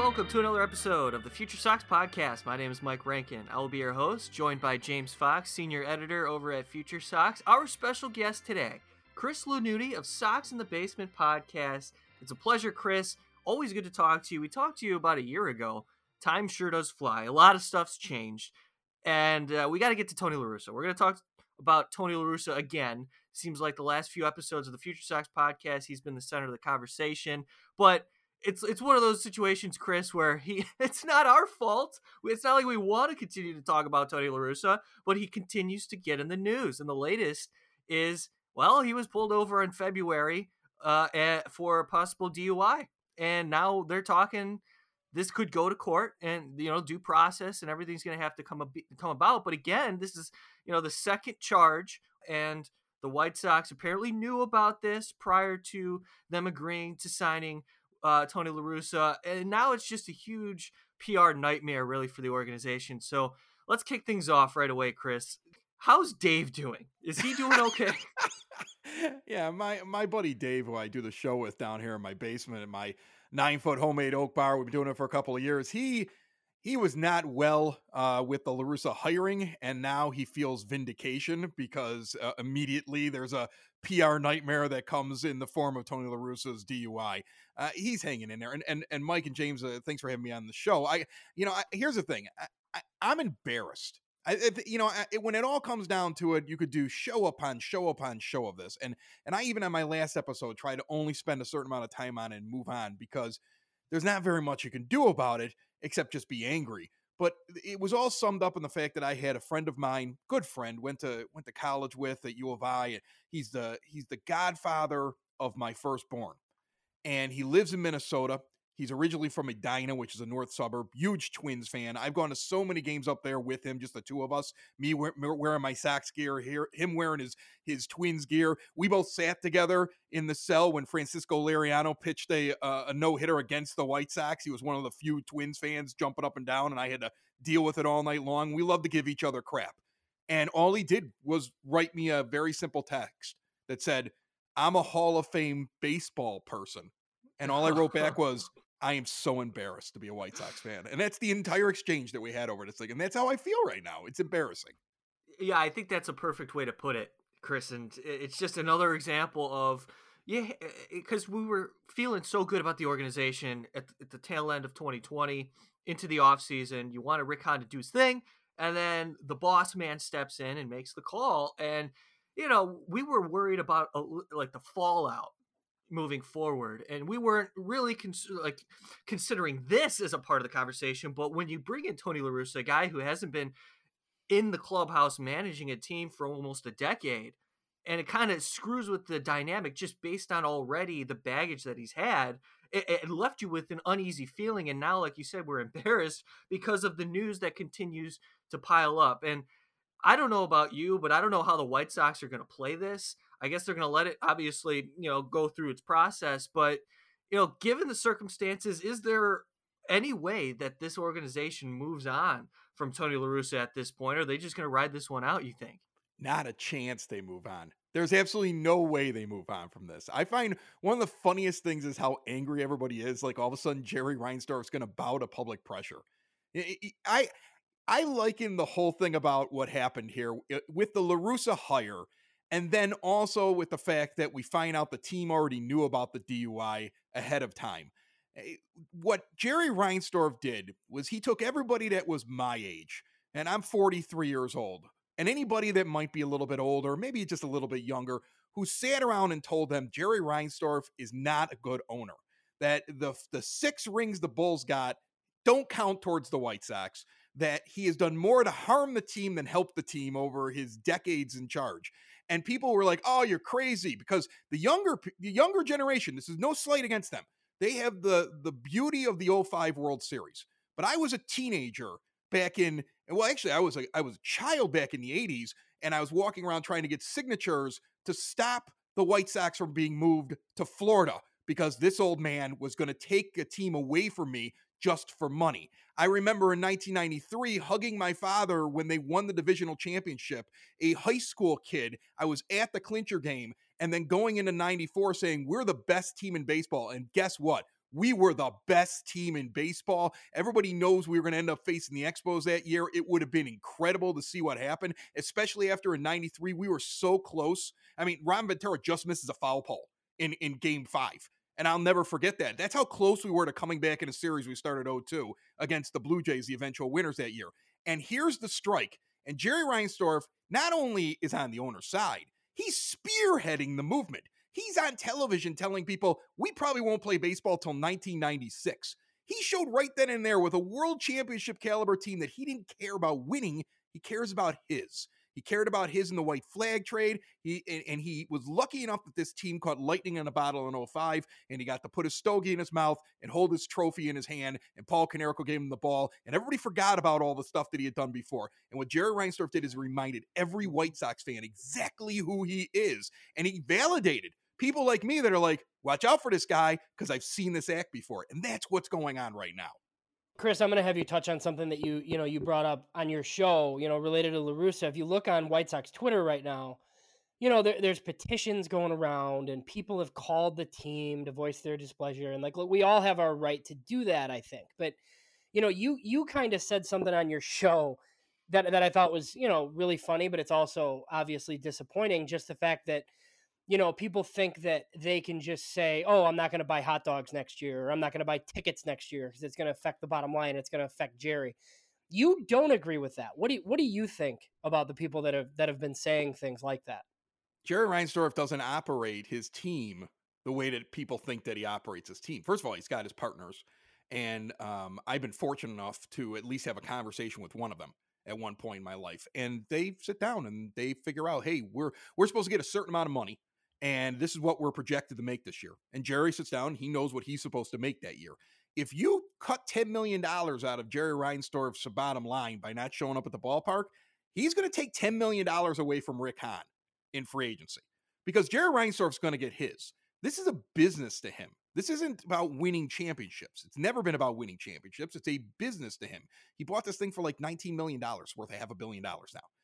welcome to another episode of the Future Sox Podcast. My name is Mike Rankin. I will be your host, joined by James Fox, senior editor over at Future Sox. Our special guest today, Chris Lanuti of Sox in the Basement Podcast. It's a pleasure, Chris. Always good to talk to you. We talked to you about a year ago. Time sure does fly. A lot of stuff's changed. And we got to get to Tony La Russa. We're going to talk about Tony La Russa again. Seems like the last few episodes of the Future Sox Podcast, he's been the center of the conversation. But it's one of those situations, Chris, where it's not our fault. It's not like we want to continue to talk about Tony La Russa, but he continues to get in the news. And the latest is, well, he was pulled over in February for a possible DUI. And now they're talking this could go to court and, due process and everything's going to have to come about. But again, this is, the second charge, and the White Sox apparently knew about this prior to them agreeing to signing Tony La Russa. And now it's just a huge PR nightmare really for the organization. So let's kick things off right away, Chris. How's Dave doing? Is he doing okay? Yeah, my buddy Dave, who I do the show with down here in my basement in my 9-foot homemade oak bar, we've been doing it for a couple of years. He was not well with the La Russa hiring, and now he feels vindication because immediately there's a PR nightmare that comes in the form of Tony La Russa's DUI. He's hanging in there, and Mike and James, thanks for having me on the show. Here's the thing, I'm embarrassed. When it all comes down to it, you could do show upon show upon show of this. And I even on my last episode tried to only spend a certain amount of time on it and move on because there's not very much you can do about it except just be angry. But it was all summed up in the fact that I had a friend of mine, good friend, went to college with at U of I. He's the godfather of my firstborn. And he lives in Minnesota. He's originally from Edina, which is a north suburb. Huge Twins fan. I've gone to so many games up there with him, just the two of us. Me wearing my Sox gear here, him wearing his Twins gear. We both sat together in the cell when Francisco Liriano pitched a no-hitter against the White Sox. He was one of the few Twins fans jumping up and down, and I had to deal with it all night long. We love to give each other crap. And all he did was write me a very simple text that said, "I'm a Hall of Fame baseball person." And all I wrote back was, "I am so embarrassed to be a White Sox fan." And that's the entire exchange that we had over this thing. And that's how I feel right now. It's embarrassing. Yeah, I think that's a perfect way to put it, Chris. And it's just another example of, because we were feeling so good about the organization at the tail end of 2020 into the offseason. You wanted Rick Hahn to do his thing. And then the boss man steps in and makes the call. And, we were worried about the fallout moving forward, and we weren't really considering this as a part of the conversation. But when you bring in Tony La Russa, a guy who hasn't been in the clubhouse managing a team for almost a decade, and it kind of screws with the dynamic just based on already the baggage that he's had, it left you with an uneasy feeling. And now, like you said, we're embarrassed because of the news that continues to pile up. And I don't know about you, but I don't know how the White Sox are going to play this. I guess they're going to let it obviously, go through its process. But, given the circumstances, is there any way that this organization moves on from Tony La Russa at this point? Or are they just going to ride this one out, you think? Not a chance they move on. There's absolutely no way they move on from this. I find one of the funniest things is how angry everybody is. Like all of a sudden, Jerry Reinsdorf is going to bow to public pressure. I liken the whole thing about what happened here with the La Russa hire, and then also with the fact that we find out the team already knew about the DUI ahead of time. What Jerry Reinsdorf did was he took everybody that was my age, and I'm 43 years old, and anybody that might be a little bit older, maybe just a little bit younger, who sat around and told them Jerry Reinsdorf is not a good owner, that the 6 rings the Bulls got don't count towards the White Sox, that he has done more to harm the team than help the team over his decades in charge. And people were like, "Oh, you're crazy," because the younger generation, this is no slight against them, they have the beauty of the 05 World Series. But I was a teenager back in, well, actually, I was a child back in the 80s, and I was walking around trying to get signatures to stop the White Sox from being moved to Florida because this old man was going to take a team away from me just for money. I remember in 1993 hugging my father when they won the divisional championship, a high school kid. I was at the clincher game, and then going into 94 saying, "We're the best team in baseball." And guess what? We were the best team in baseball. Everybody knows we were going to end up facing the Expos that year. It would have been incredible to see what happened, especially after in 93, we were so close. I mean, Ron Ventura just misses a foul pole in game 5. And I'll never forget that. That's how close we were to coming back in a series we started 0-2 against the Blue Jays, the eventual winners that year. And here's the strike. And Jerry Reinsdorf not only is on the owner's side, he's spearheading the movement. He's on television telling people, we probably won't play baseball till 1996. He showed right then and there with a world championship caliber team that he didn't care about winning. He cares about his. He cared about his in the white flag trade. He was lucky enough that this team caught lightning in a bottle in 05, and he got to put his stogie in his mouth and hold his trophy in his hand, and Paul Konerko gave him the ball, and everybody forgot about all the stuff that he had done before. And what Jerry Reinsdorf did is reminded every White Sox fan exactly who he is, and he validated people like me that are like, watch out for this guy because I've seen this act before, and that's what's going on right now. Chris, I'm going to have you touch on something that you brought up on your show, related to La Russa. If you look on White Sox Twitter right now, there's petitions going around and people have called the team to voice their displeasure. And look, we all have our right to do that, I think. But, you kind of said something on your show that I thought was, really funny, but it's also obviously disappointing. Just the fact that, people think that they can just say, oh, I'm not going to buy hot dogs next year, or I'm not going to buy tickets next year because it's going to affect the bottom line. It's going to affect Jerry. You don't agree with that. What do you think about the people that have been saying things like that? Jerry Reinsdorf doesn't operate his team the way that people think that he operates his team. First of all, he's got his partners. And I've been fortunate enough to at least have a conversation with one of them at one point in my life. And they sit down and they figure out, hey, we're supposed to get a certain amount of money. And this is what we're projected to make this year. And Jerry sits down, he knows what he's supposed to make that year. If you cut $10 million out of Jerry Reinsdorf's bottom line by not showing up at the ballpark, he's going to take $10 million away from Rick Hahn in free agency because Jerry Reinsdorf's going to get his. This is a business to him. This isn't about winning championships. It's never been about winning championships. It's a business to him. He bought this thing for like $19 million, worth $500 million now.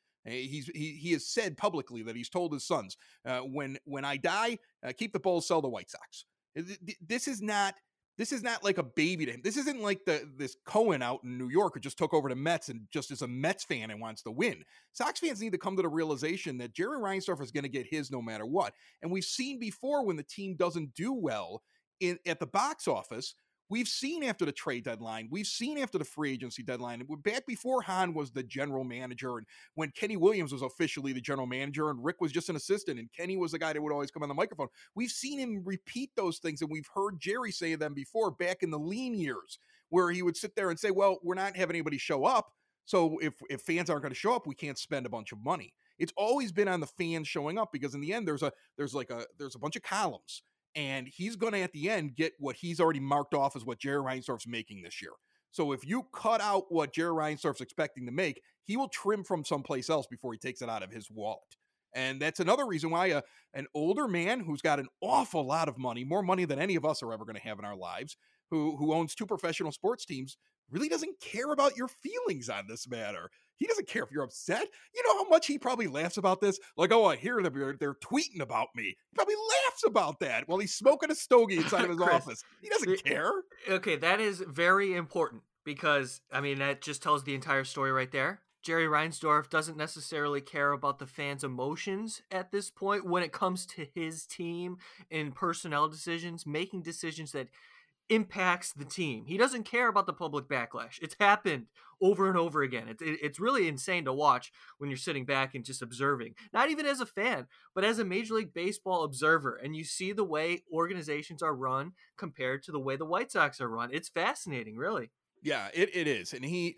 He has said publicly that he's told his sons, when I die, keep the Bulls, sell the White Sox. This is not like a baby to him. This isn't like this Cohen out in New York who just took over the Mets and just is a Mets fan and wants to win. Sox fans need to come to the realization that Jerry Reinsdorf is going to get his no matter what. And we've seen before when the team doesn't do well at the box office. We've seen after the trade deadline. We've seen after the free agency deadline. Back before Hahn was the general manager and when Kenny Williams was officially the general manager and Rick was just an assistant and Kenny was the guy that would always come on the microphone. We've seen him repeat those things and we've heard Jerry say them before back in the lean years where he would sit there and say, well, we're not having anybody show up. So if fans aren't going to show up, we can't spend a bunch of money. It's always been on the fans showing up because in the end, there's a bunch of columns. And he's going to, at the end, get what he's already marked off as what Jerry Reinsdorf's making this year. So if you cut out what Jerry Reinsdorf's expecting to make, he will trim from someplace else before he takes it out of his wallet. And that's another reason why an older man who's got an awful lot of money, more money than any of us are ever going to have in our lives, who owns 2 professional sports teams, really doesn't care about your feelings on this matter. He doesn't care if you're upset. You know how much he probably laughs about this? Like, oh, I hear they're tweeting about me. He probably laughs about that while he's smoking a stogie inside of his office. He doesn't care. Okay, that is very important because, I mean, that just tells the entire story right there. Jerry Reinsdorf doesn't necessarily care about the fans' emotions at this point when it comes to his team and personnel decisions, making decisions that impacts the team. He doesn't care about the public backlash. It's happened over and over again. It's really insane to watch when you're sitting back and just observing, not even as a fan, but as a Major League Baseball observer. And you see the way organizations are run compared to the way the White Sox are run. It's fascinating, really. Yeah, it is. And he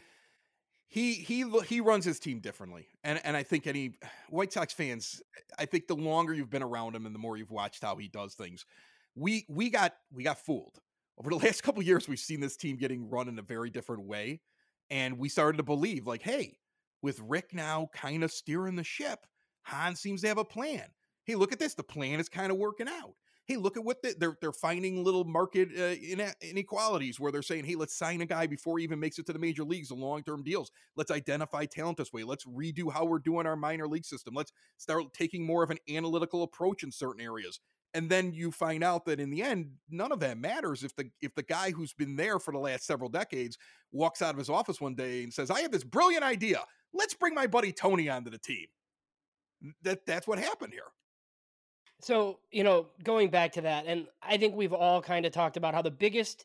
runs his team differently. And I think any White Sox fans, I think the longer you've been around him and the more you've watched how he does things, we got fooled. Over the last couple of years, we've seen this team getting run in a very different way. And we started to believe, like, hey, with Rick now kind of steering the ship, Hahn seems to have a plan. Hey, look at this. The plan is kind of working out. Hey, look at what they're finding little market inequalities where they're saying, hey, let's sign a guy before he even makes it to the major leagues, the long-term deals. Let's identify talent this way. Let's redo how we're doing our minor league system. Let's start taking more of an analytical approach in certain areas. And then you find out that in the end, none of that matters if the guy who's been there for the last several decades walks out of his office one day and says, I have this brilliant idea. Let's bring my buddy Tony onto the team. That's what happened here. So, going back to that, and I think we've all kind of talked about how the biggest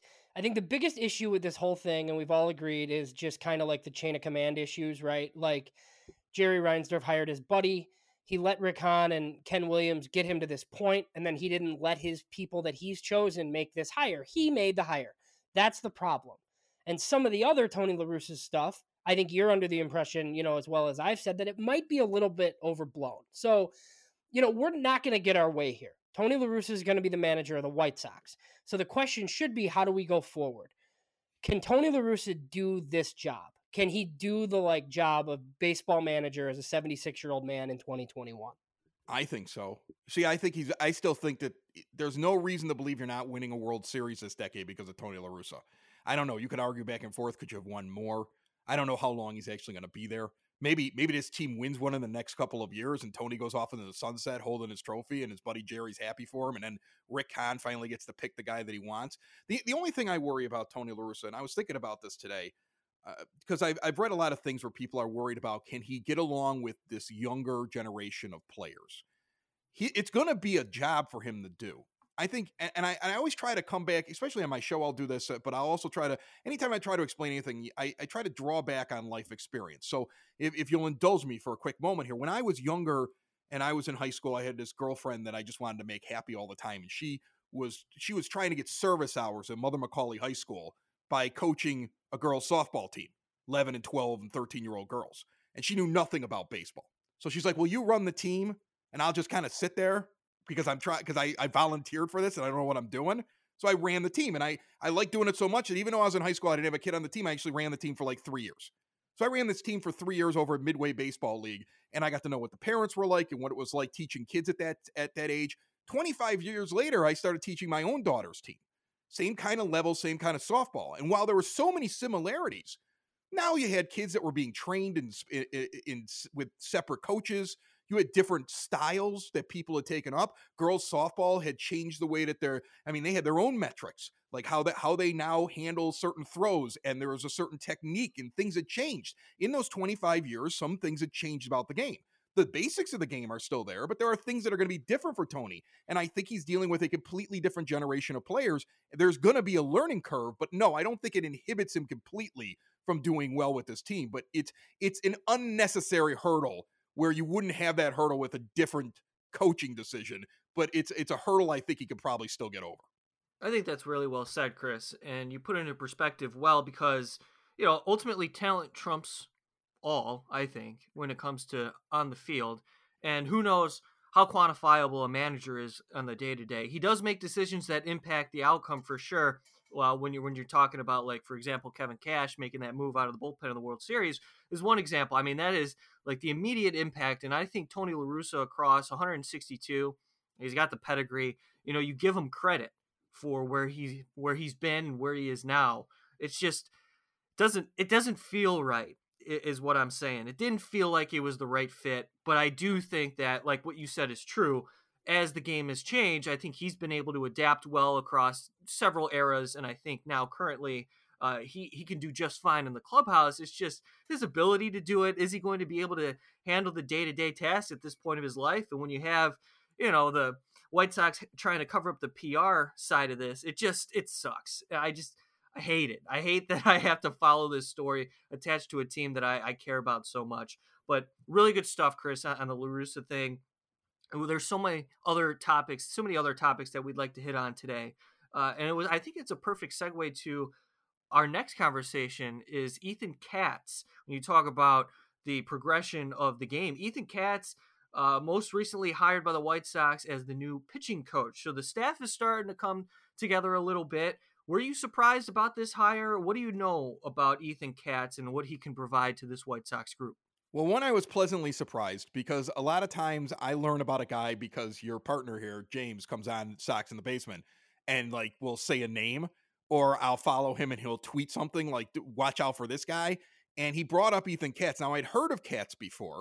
issue with this whole thing, and we've all agreed, is just kind of like the chain of command issues, right? Like Jerry Reinsdorf hired his buddy. He let Rick Hahn and Ken Williams get him to this point, and then he didn't let his people that he's chosen make this hire. He made the hire. That's the problem. And some of the other Tony La Russa's stuff, I think you're under the impression, as well as I've said, that it might be a little bit overblown. So, we're not going to get our way here. Tony La Russa is going to be the manager of the White Sox. So the question should be, how do we go forward? Can Tony La Russa do this job? Can he do the job of baseball manager as a 76-year-old man in 2021? I think so. See, I still think that there's no reason to believe you're not winning a World Series this decade because of Tony La Russa. I don't know. You could argue back and forth. Could you have won more? I don't know how long he's actually going to be there. Maybe this team wins one in the next couple of years and Tony goes off into the sunset holding his trophy and his buddy Jerry's happy for him. And then Rick Hahn finally gets to pick the guy that he wants. The only thing I worry about Tony La Russa, and I was thinking about this today, because I've read a lot of things where people are worried about, can he get along with this younger generation of players? It's going to be a job for him to do. I think, and I always try to come back, especially on my show, I'll do this, but I'll also try to, anytime I try to explain anything, I try to draw back on life experience. So if you'll indulge me for a quick moment here, when I was younger and I was in high school, I had this girlfriend that I just wanted to make happy all the time. And she was trying to get service hours at Mother McCauley High School by coaching a girls' softball team, 11 and 12 and 13-year-old girls. And she knew nothing about baseball. So she's like, well, you run the team and I'll just kind of sit there because I volunteered for this and I don't know what I'm doing. So I ran the team and I like doing it so much that even though I was in high school, I didn't have a kid on the team. I actually ran the team for 3 years. So I ran this team for 3 years over at Midway Baseball League. And I got to know what the parents were like and what it was like teaching kids at that age. 25 years later, I started teaching my own daughter's team. Same kind of level, same kind of softball. And while there were so many similarities, now you had kids that were being trained with separate coaches. You had different styles that people had taken up. Girls softball had changed the way that they had their own metrics, like how they now handle certain throws. And there was a certain technique and things had changed. In those 25 years, some things had changed about the game. The basics of the game are still there, but there are things that are going to be different for Tony. And I think he's dealing with a completely different generation of players. There's going to be a learning curve, but no, I don't think it inhibits him completely from doing well with this team. But it's an unnecessary hurdle where you wouldn't have that hurdle with a different coaching decision. But it's a hurdle I think he could probably still get over. I think that's really well said, Chris. And you put it into perspective well because, ultimately talent trumps all, I think, when it comes to on the field. And who knows how quantifiable a manager is on the day-to-day. He does make decisions that impact the outcome for sure. Well, when you're talking about, for example, Kevin Cash making that move out of the bullpen in the World Series is one example. I mean, that is the immediate impact. And I think Tony La Russa across 162, he's got the pedigree. You give him credit for where he's been and where he is now. It's just doesn't feel right, is what I'm saying. It didn't feel like it was the right fit, but I do think that, what you said is true. As the game has changed, I think he's been able to adapt well across several eras, and I think now currently he can do just fine in the clubhouse. It's just his ability to do it. Is he going to be able to handle the day-to-day tasks at this point of his life? And when you have, the White Sox trying to cover up the PR side of this, it sucks. I hate it. I hate that I have to follow this story attached to a team that I care about so much. But really good stuff, Chris, on the La Russa thing. There's so many other topics that we'd like to hit on today. I think it's a perfect segue to our next conversation is Ethan Katz. When you talk about the progression of the game, Ethan Katz, most recently hired by the White Sox as the new pitching coach. So the staff is starting to come together a little bit. Were you surprised about this hire? What do you know about Ethan Katz and what he can provide to this White Sox group? Well, one, I was pleasantly surprised because a lot of times I learn about a guy because your partner here, James, comes on Sox in the Basement and will say a name, or I'll follow him and he'll tweet something like, watch out for this guy. And he brought up Ethan Katz. Now, I'd heard of Katz before,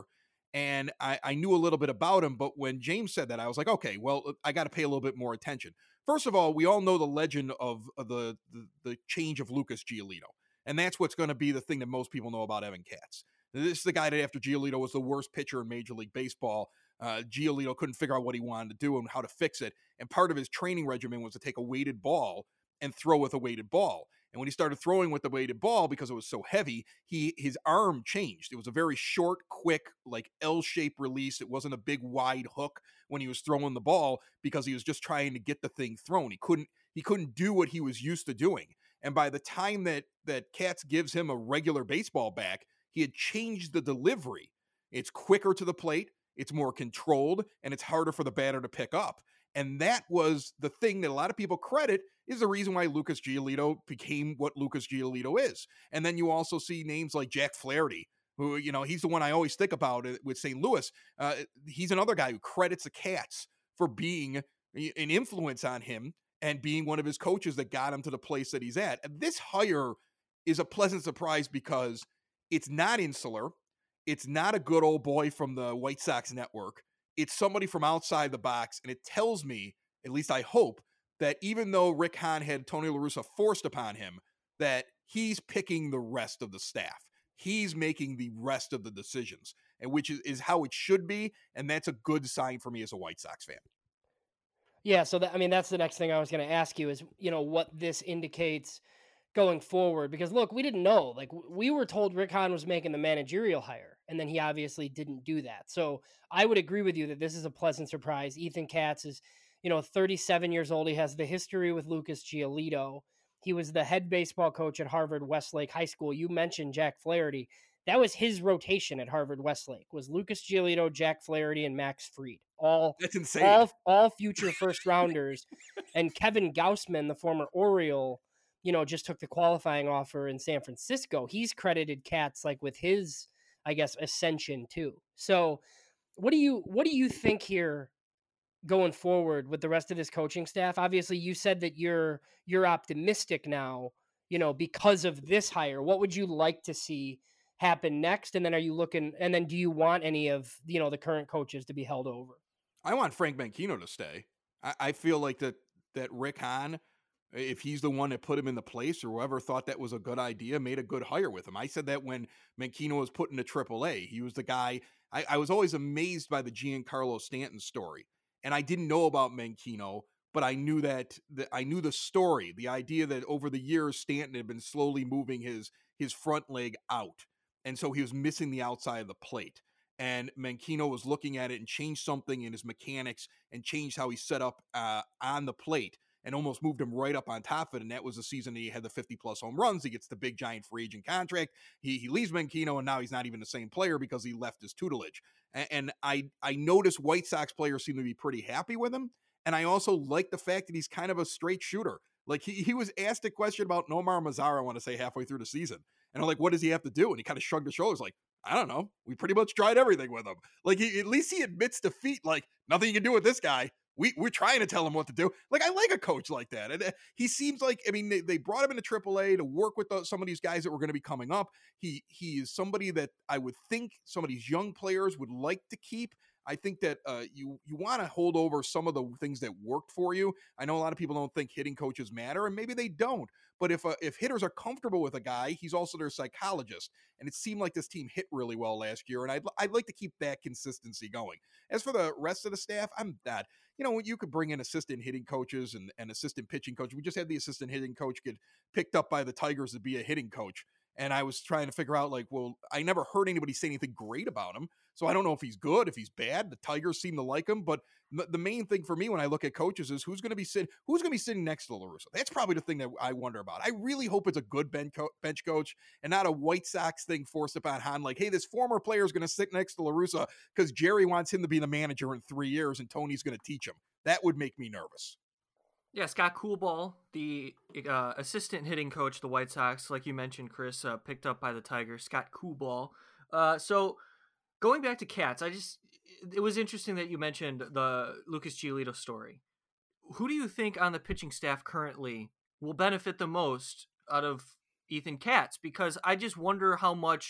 And I knew a little bit about him, but when James said that, I was like, okay, well, I got to pay a little bit more attention. First of all, we all know the legend of the change of Lucas Giolito, and that's what's going to be the thing that most people know about Evan Katz. This is the guy that after Giolito was the worst pitcher in Major League Baseball, Giolito couldn't figure out what he wanted to do and how to fix it, and part of his training regimen was to take a weighted ball and throw with a weighted ball. And when he started throwing with the weighted ball, because it was so heavy, his arm changed. It was a very short, quick, like L-shaped release. It wasn't a big wide hook when he was throwing the ball, because he was just trying to get the thing thrown. He couldn't do what he was used to doing. And by the time that Katz gives him a regular baseball back, he had changed the delivery. It's quicker to the plate, it's more controlled, and it's harder for the batter to pick up. And that was the thing that a lot of people credit is the reason why Lucas Giolito became what Lucas Giolito is. And then you also see names like Jack Flaherty, who, he's the one I always think about with St. Louis. He's another guy who credits the Cats for being an influence on him and being one of his coaches that got him to the place that he's at. And this hire is a pleasant surprise because it's not insular. It's not a good old boy from the White Sox network. It's somebody from outside the box, and it tells me, at least I hope, that even though Rick Hahn had Tony La Russa forced upon him, that he's picking the rest of the staff. He's making the rest of the decisions, and which is how it should be, and that's a good sign for me as a White Sox fan. Yeah, so that's the next thing I was going to ask you is, what this indicates going forward, because look, we didn't know. Like, we were told Rick Hahn was making the managerial hire, and then he obviously didn't do that. So I would agree with you that this is a pleasant surprise. Ethan Katz is, 37 years old. He has the history with Lucas Giolito. He was the head baseball coach at Harvard Westlake High School. You mentioned Jack Flaherty. That was his rotation at Harvard Westlake, was Lucas Giolito, Jack Flaherty, and Max Fried. That's insane. All future first rounders. And Kevin Gausman, the former Oriole, just took the qualifying offer in San Francisco. He's credited Katz like with his, I guess, ascension too. So what do you think here going forward with the rest of this coaching staff? Obviously, you said that you're optimistic now, because of this hire. What would you like to see happen next? And then do you want any of, the current coaches to be held over? I want Frank Manchino to stay. I feel like that Rick Hahn, if he's the one that put him in the place, or whoever thought that was a good idea, made a good hire with him. I said that when Manchino was put into AAA. He was the guy. I was always amazed by the Giancarlo Stanton story. And I didn't know about Manchino, but I knew I knew the story, the idea that over the years, Stanton had been slowly moving his front leg out. And so he was missing the outside of the plate. And Manchino was looking at it and changed something in his mechanics and changed how he set up on the plate, and almost moved him right up on top of it. And that was the season that he had the 50-plus home runs. He gets the big, giant free agent contract. He leaves Manchino, and now he's not even the same player because he left his tutelage. And I noticed White Sox players seem to be pretty happy with him. And I also like the fact that he's kind of a straight shooter. Like, he was asked a question about Nomar Mazara, I want to say, halfway through the season. And I'm like, what does he have to do? And he kind of shrugged his shoulders like, I don't know. We pretty much tried everything with him. Like, at least he admits defeat. Like, nothing you can do with this guy. We're trying to tell him what to do. Like, I like a coach like that. And he seems like, they brought him into AAA to work with some of these guys that were going to be coming up. He is somebody that I would think some of these young players would like to keep. I think that you want to hold over some of the things that worked for you. I know a lot of people don't think hitting coaches matter, and maybe they don't. But if hitters are comfortable with a guy, he's also their psychologist. And it seemed like this team hit really well last year, and I'd like to keep that consistency going. As for the rest of the staff, I'm that. You could bring in assistant hitting coaches and assistant pitching coach. We just had the assistant hitting coach get picked up by the Tigers to be a hitting coach. And I was trying to figure out, like, well, I never heard anybody say anything great about him. So I don't know if he's good, if he's bad. The Tigers seem to like him. But the main thing for me when I look at coaches is who's going to be sitting next to La Russa. That's probably the thing that I wonder about. I really hope it's a good bench coach and not a White Sox thing forced upon Hahn. Like, hey, this former player is going to sit next to La Russa because Jerry wants him to be the manager in 3 years and Tony's going to teach him. That would make me nervous. Yeah, Scott Coolball, the assistant hitting coach of the White Sox, like you mentioned, Chris, picked up by the Tigers. Scott Coolball. So going back to Katz, it was interesting that you mentioned the Lucas Giolito story. Who do you think on the pitching staff currently will benefit the most out of Ethan Katz? Because I just wonder how much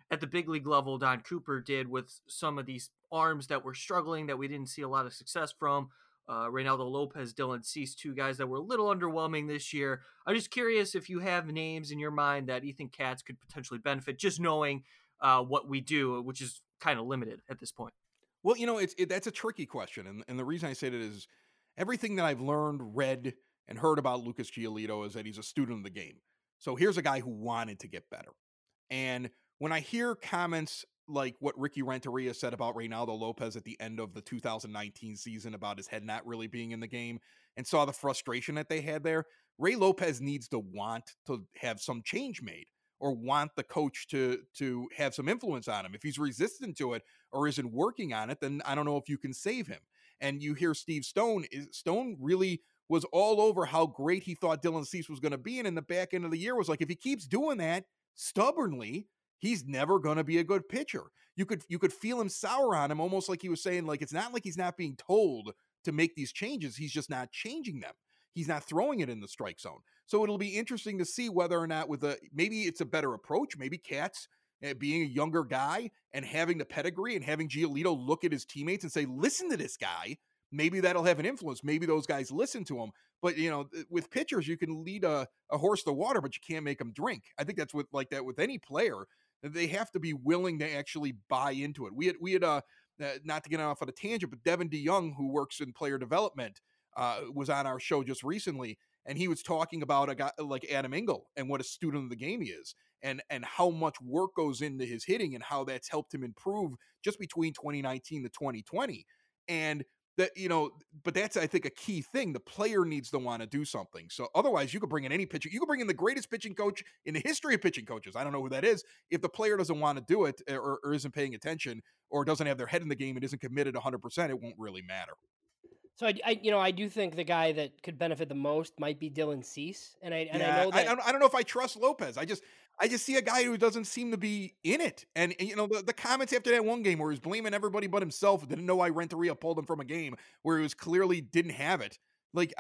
at the big league level Don Cooper did with some of these arms that were struggling that we didn't see a lot of success from. Reynaldo Lopez, Dylan Cease, two guys that were a little underwhelming this year. I'm just curious if you have names in your mind that Ethan Katz could potentially benefit, just knowing what we do, which is kind of limited at this point. Well, that's a tricky question. And the reason I say that is everything that I've learned, read, and heard about Lucas Giolito is that he's a student of the game. So here's a guy who wanted to get better. And when I hear comments like what Ricky Renteria said about Reynaldo Lopez at the end of the 2019 season about his head not really being in the game and saw the frustration that they had there, Ray Lopez needs to want to have some change made or want the coach to have some influence on him. If he's resistant to it or isn't working on it, then I don't know if you can save him. And you hear Steve Stone really was all over how great he thought Dylan Cease was going to be. And in the back end of the year was like, if he keeps doing that stubbornly, he's never going to be a good pitcher. You could feel him sour on him, almost like he was saying, like, it's not like he's not being told to make these changes. He's just not changing them. He's not throwing it in the strike zone. So it'll be interesting to see whether or not maybe it's a better approach. Maybe Katz, being a younger guy and having the pedigree and having Giolito look at his teammates and say, listen to this guy. Maybe that'll have an influence. Maybe those guys listen to him. But, with pitchers, you can lead a horse to water, but you can't make them drink. I think that's like that with any player. They have to be willing to actually buy into it. We had not to get off on a tangent, but Devin DeYoung, who works in player development, was on our show just recently, and he was talking about a guy like Adam Engel and what a student of the game he is, and how much work goes into his hitting and how that's helped him improve just between 2019 to 2020. And that, but that's, I think, a key thing. The player needs to want to do something. So otherwise, you could bring in any pitcher. You could bring in the greatest pitching coach in the history of pitching coaches. I don't know who that is. If the player doesn't want to do it or isn't paying attention or doesn't have their head in the game and isn't committed 100%, it won't really matter. So I do think the guy that could benefit the most might be Dylan Cease, and I know that I don't know if I trust Lopez. I just see a guy who doesn't seem to be in it, and the comments after that one game where he was blaming everybody but himself, didn't know why Renteria pulled him from a game where he was clearly didn't have it. Like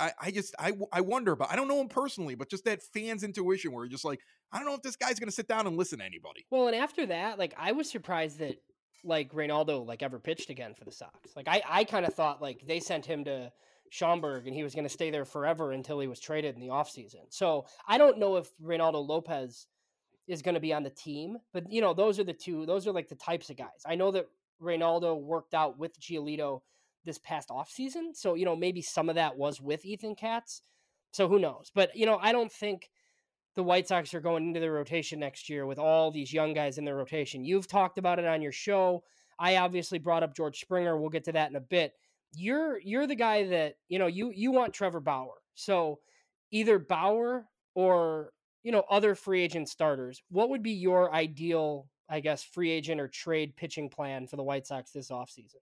I wonder, but I don't know him personally, but just that fan's intuition where you're just like, I don't know if this guy's going to sit down and listen to anybody. Well, and after that, like I was surprised that like Reynaldo like ever pitched again for the Sox. Like I kind of thought like they sent him to Schaumburg and he was going to stay there forever until he was traded in the offseason. So I don't know if Reynaldo Lopez is going to be on the team, but those are like the types of guys. I know that Reynaldo worked out with Giolito this past offseason. So, maybe some of that was with Ethan Katz. So who knows? But, I don't think the White Sox are going into their rotation next year with all these young guys in their rotation. You've talked about it on your show. I obviously brought up George Springer. We'll get to that in a bit. You're the guy that, you want Trevor Bauer. So either Bauer or, other free agent starters. What would be your ideal, I guess, free agent or trade pitching plan for the White Sox this offseason?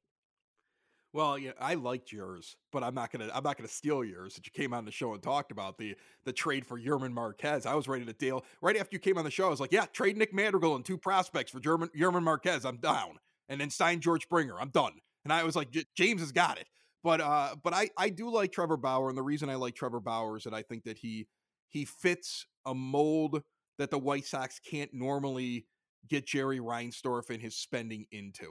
Well, yeah, I liked yours, but I'm not gonna steal yours. That you came on the show and talked about the trade for Yerman Marquez. I was ready to deal right after you came on the show. I was like, yeah, trade Nick Madrigal and 2 prospects for Yerman Marquez. I'm down, and then sign George Springer. I'm done. And I was like, James has got it. But I do like Trevor Bauer, and the reason I like Trevor Bauer is that I think that he fits a mold that the White Sox can't normally get Jerry Reinsdorf and his spending into.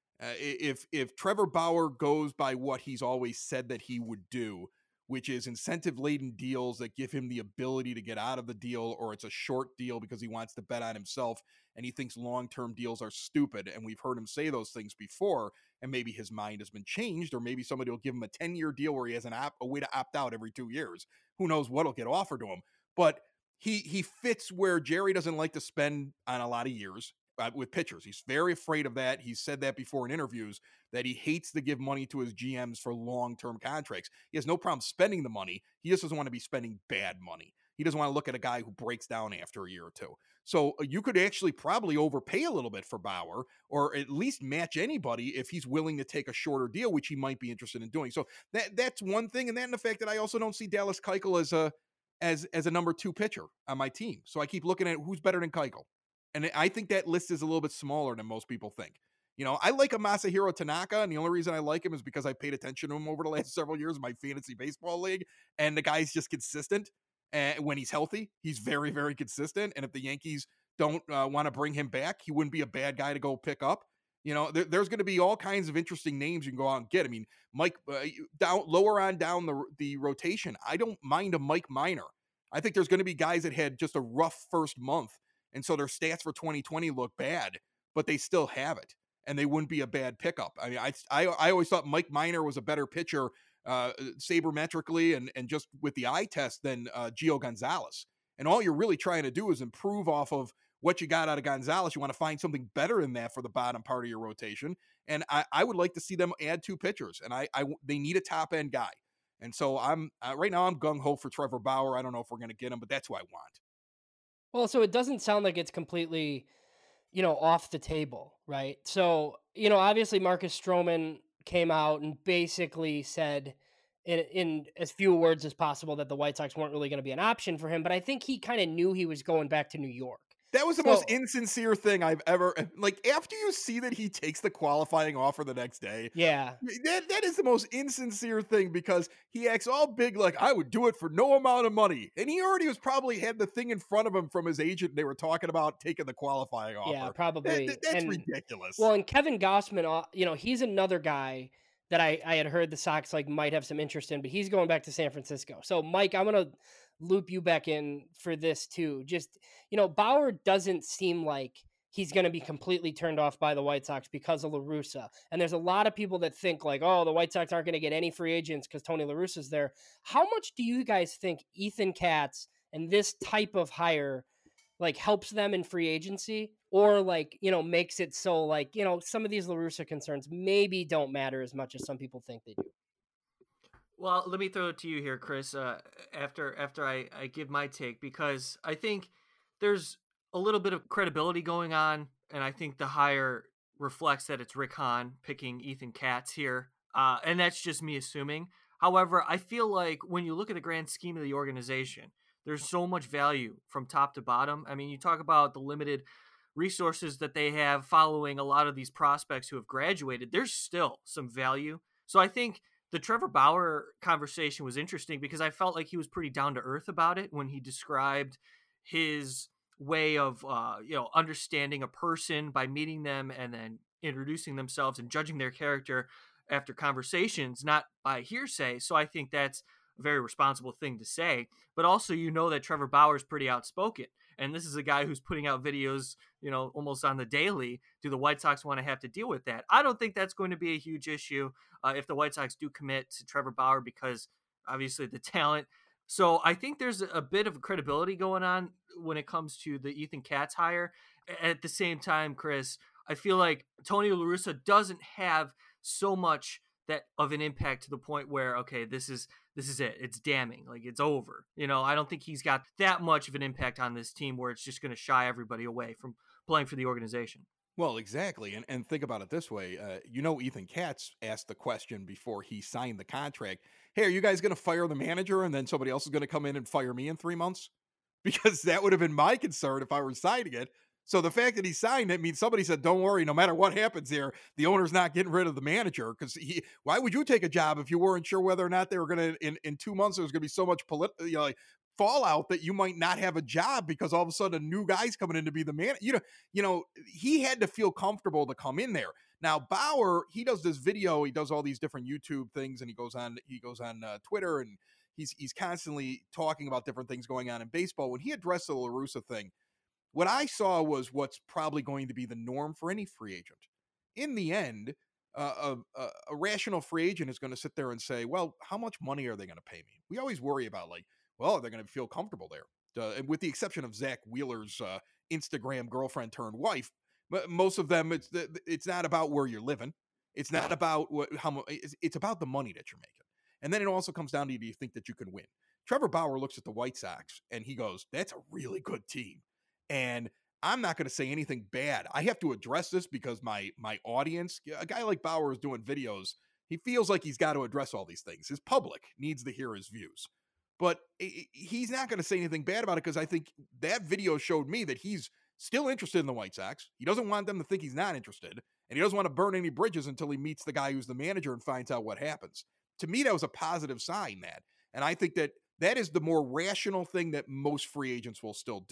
If Trevor Bauer goes by what he's always said that he would do, which is incentive-laden deals that give him the ability to get out of the deal, or it's a short deal because he wants to bet on himself and he thinks long-term deals are stupid, and we've heard him say those things before, and maybe his mind has been changed, or maybe somebody will give him a 10-year deal where he has a way to opt out every 2 years. Who knows what'll get offered to him. But he fits where Jerry doesn't like to spend on a lot of years. With pitchers. He's very afraid of that. He's said that before in interviews, that he hates to give money to his GMs for long-term contracts. He has no problem spending the money. He just doesn't want to be spending bad money. He doesn't want to look at a guy who breaks down after a year or two. So you could actually probably overpay a little bit for Bauer, or at least match anybody if he's willing to take a shorter deal, which he might be interested in doing. So that's one thing. And then the fact that I also don't see Dallas Keuchel as a number 2 pitcher on my team. So I keep looking at who's better than Keuchel. And I think that list is a little bit smaller than most people think. I like a Masahiro Tanaka, and the only reason I like him is because I paid attention to him over the last several years in my fantasy baseball league, and the guy's just consistent. And when he's healthy, he's very, very consistent. And if the Yankees don't want to bring him back, he wouldn't be a bad guy to go pick up. You know, there's going to be all kinds of interesting names you can go out and get. I mean, Mike, down lower on down the rotation, I don't mind a Mike Minor. I think there's going to be guys that had just a rough first month, and so their stats for 2020 look bad, but they still have it, and they wouldn't be a bad pickup. I mean, I always thought Mike Minor was a better pitcher sabermetrically and just with the eye test than Gio Gonzalez. And all you're really trying to do is improve off of what you got out of Gonzalez. You want to find something better than that for the bottom part of your rotation. And I would like to see them add 2 pitchers, and they need a top end guy. And so I'm right now I'm gung ho for Trevor Bauer. I don't know if we're going to get him, but that's who I want. Well, so it doesn't sound like it's completely, off the table, right? So, obviously Marcus Stroman came out and basically said in as few words as possible that the White Sox weren't really going to be an option for him. But I think he kind of knew he was going back to New York. That was the most insincere thing I've ever, like, after you see that he takes the qualifying offer the next day. Yeah. That is the most insincere thing, because he acts all big like, I would do it for no amount of money. And he already was probably had the thing in front of him from his agent. They were talking about taking the qualifying offer. Yeah, probably. That's ridiculous. Well, and Kevin Gossman, he's another guy that I had heard the Sox might have some interest in, but he's going back to San Francisco. So Mike, I'm going to loop you back in for this too. Just, Bauer doesn't seem like he's going to be completely turned off by the White Sox because of La Russa. And there's a lot of people that think the White Sox aren't going to get any free agents because Tony La Russa's there. How much do you guys think Ethan Katz and this type of hire helps them in free agency, or makes it so some of these La Russa concerns maybe don't matter as much as some people think they do? Well, let me throw it to you here, Chris, after I give my take, because I think there's a little bit of credibility going on, and I think the hire reflects that it's Rick Hahn picking Ethan Katz here, and that's just me assuming. However, I feel like when you look at the grand scheme of the organization, there's so much value from top to bottom. I mean, you talk about the limited resources that they have following a lot of these prospects who have graduated. There's still some value. So I think the Trevor Bauer conversation was interesting because I felt like he was pretty down to earth about it when he described his way of, understanding a person by meeting them and then introducing themselves and judging their character after conversations, not by hearsay. So I think that's a very responsible thing to say, but also, that Trevor Bauer is pretty outspoken. And this is a guy who's putting out videos, almost on the daily. Do the White Sox want to have to deal with that? I don't think that's going to be a huge issue if the White Sox do commit to Trevor Bauer, because obviously the talent. So I think there's a bit of credibility going on when it comes to the Ethan Katz hire. At the same time, Chris, I feel like Tony La Russa doesn't have so much that of an impact to the point where, okay, this is it. It's damning. It's over. I don't think he's got that much of an impact on this team where it's just going to shy everybody away from playing for the organization. Well, exactly. And think about it this way. Ethan Katz asked the question before he signed the contract. Hey, are you guys going to fire the manager and then somebody else is going to come in and fire me in 3 months? Because that would have been my concern if I were signing it. So the fact that he signed it means somebody said, don't worry, no matter what happens here, the owner's not getting rid of the manager. Because why would you take a job if you weren't sure whether or not they were going to, in 2 months, there's going to be so much fallout that you might not have a job because all of a sudden a new guy's coming in to be the man. He had to feel comfortable to come in there. Now Bauer, he does this video, he does all these different YouTube things, and he goes on Twitter, and he's constantly talking about different things going on in baseball. When he addressed the La Russa thing, what I saw was what's probably going to be the norm for any free agent. In the end, a rational free agent is going to sit there and say, well, how much money are they going to pay me? We always worry about are they going to feel comfortable there? And with the exception of Zach Wheeler's Instagram girlfriend turned wife, most of them, it's not about where you're living. It's not about it's about the money that you're making. And then it also comes down to, do you think that you can win? Trevor Bauer looks at the White Sox and he goes, that's a really good team. And I'm not going to say anything bad. I have to address this because my audience, a guy like Bauer is doing videos. He feels like he's got to address all these things. His public needs to hear his views. But he's not going to say anything bad about it because I think that video showed me that he's still interested in the White Sox. He doesn't want them to think he's not interested. And he doesn't want to burn any bridges until he meets the guy who's the manager and finds out what happens. To me, that was a positive sign, that. And I think that is the more rational thing that most free agents will still do.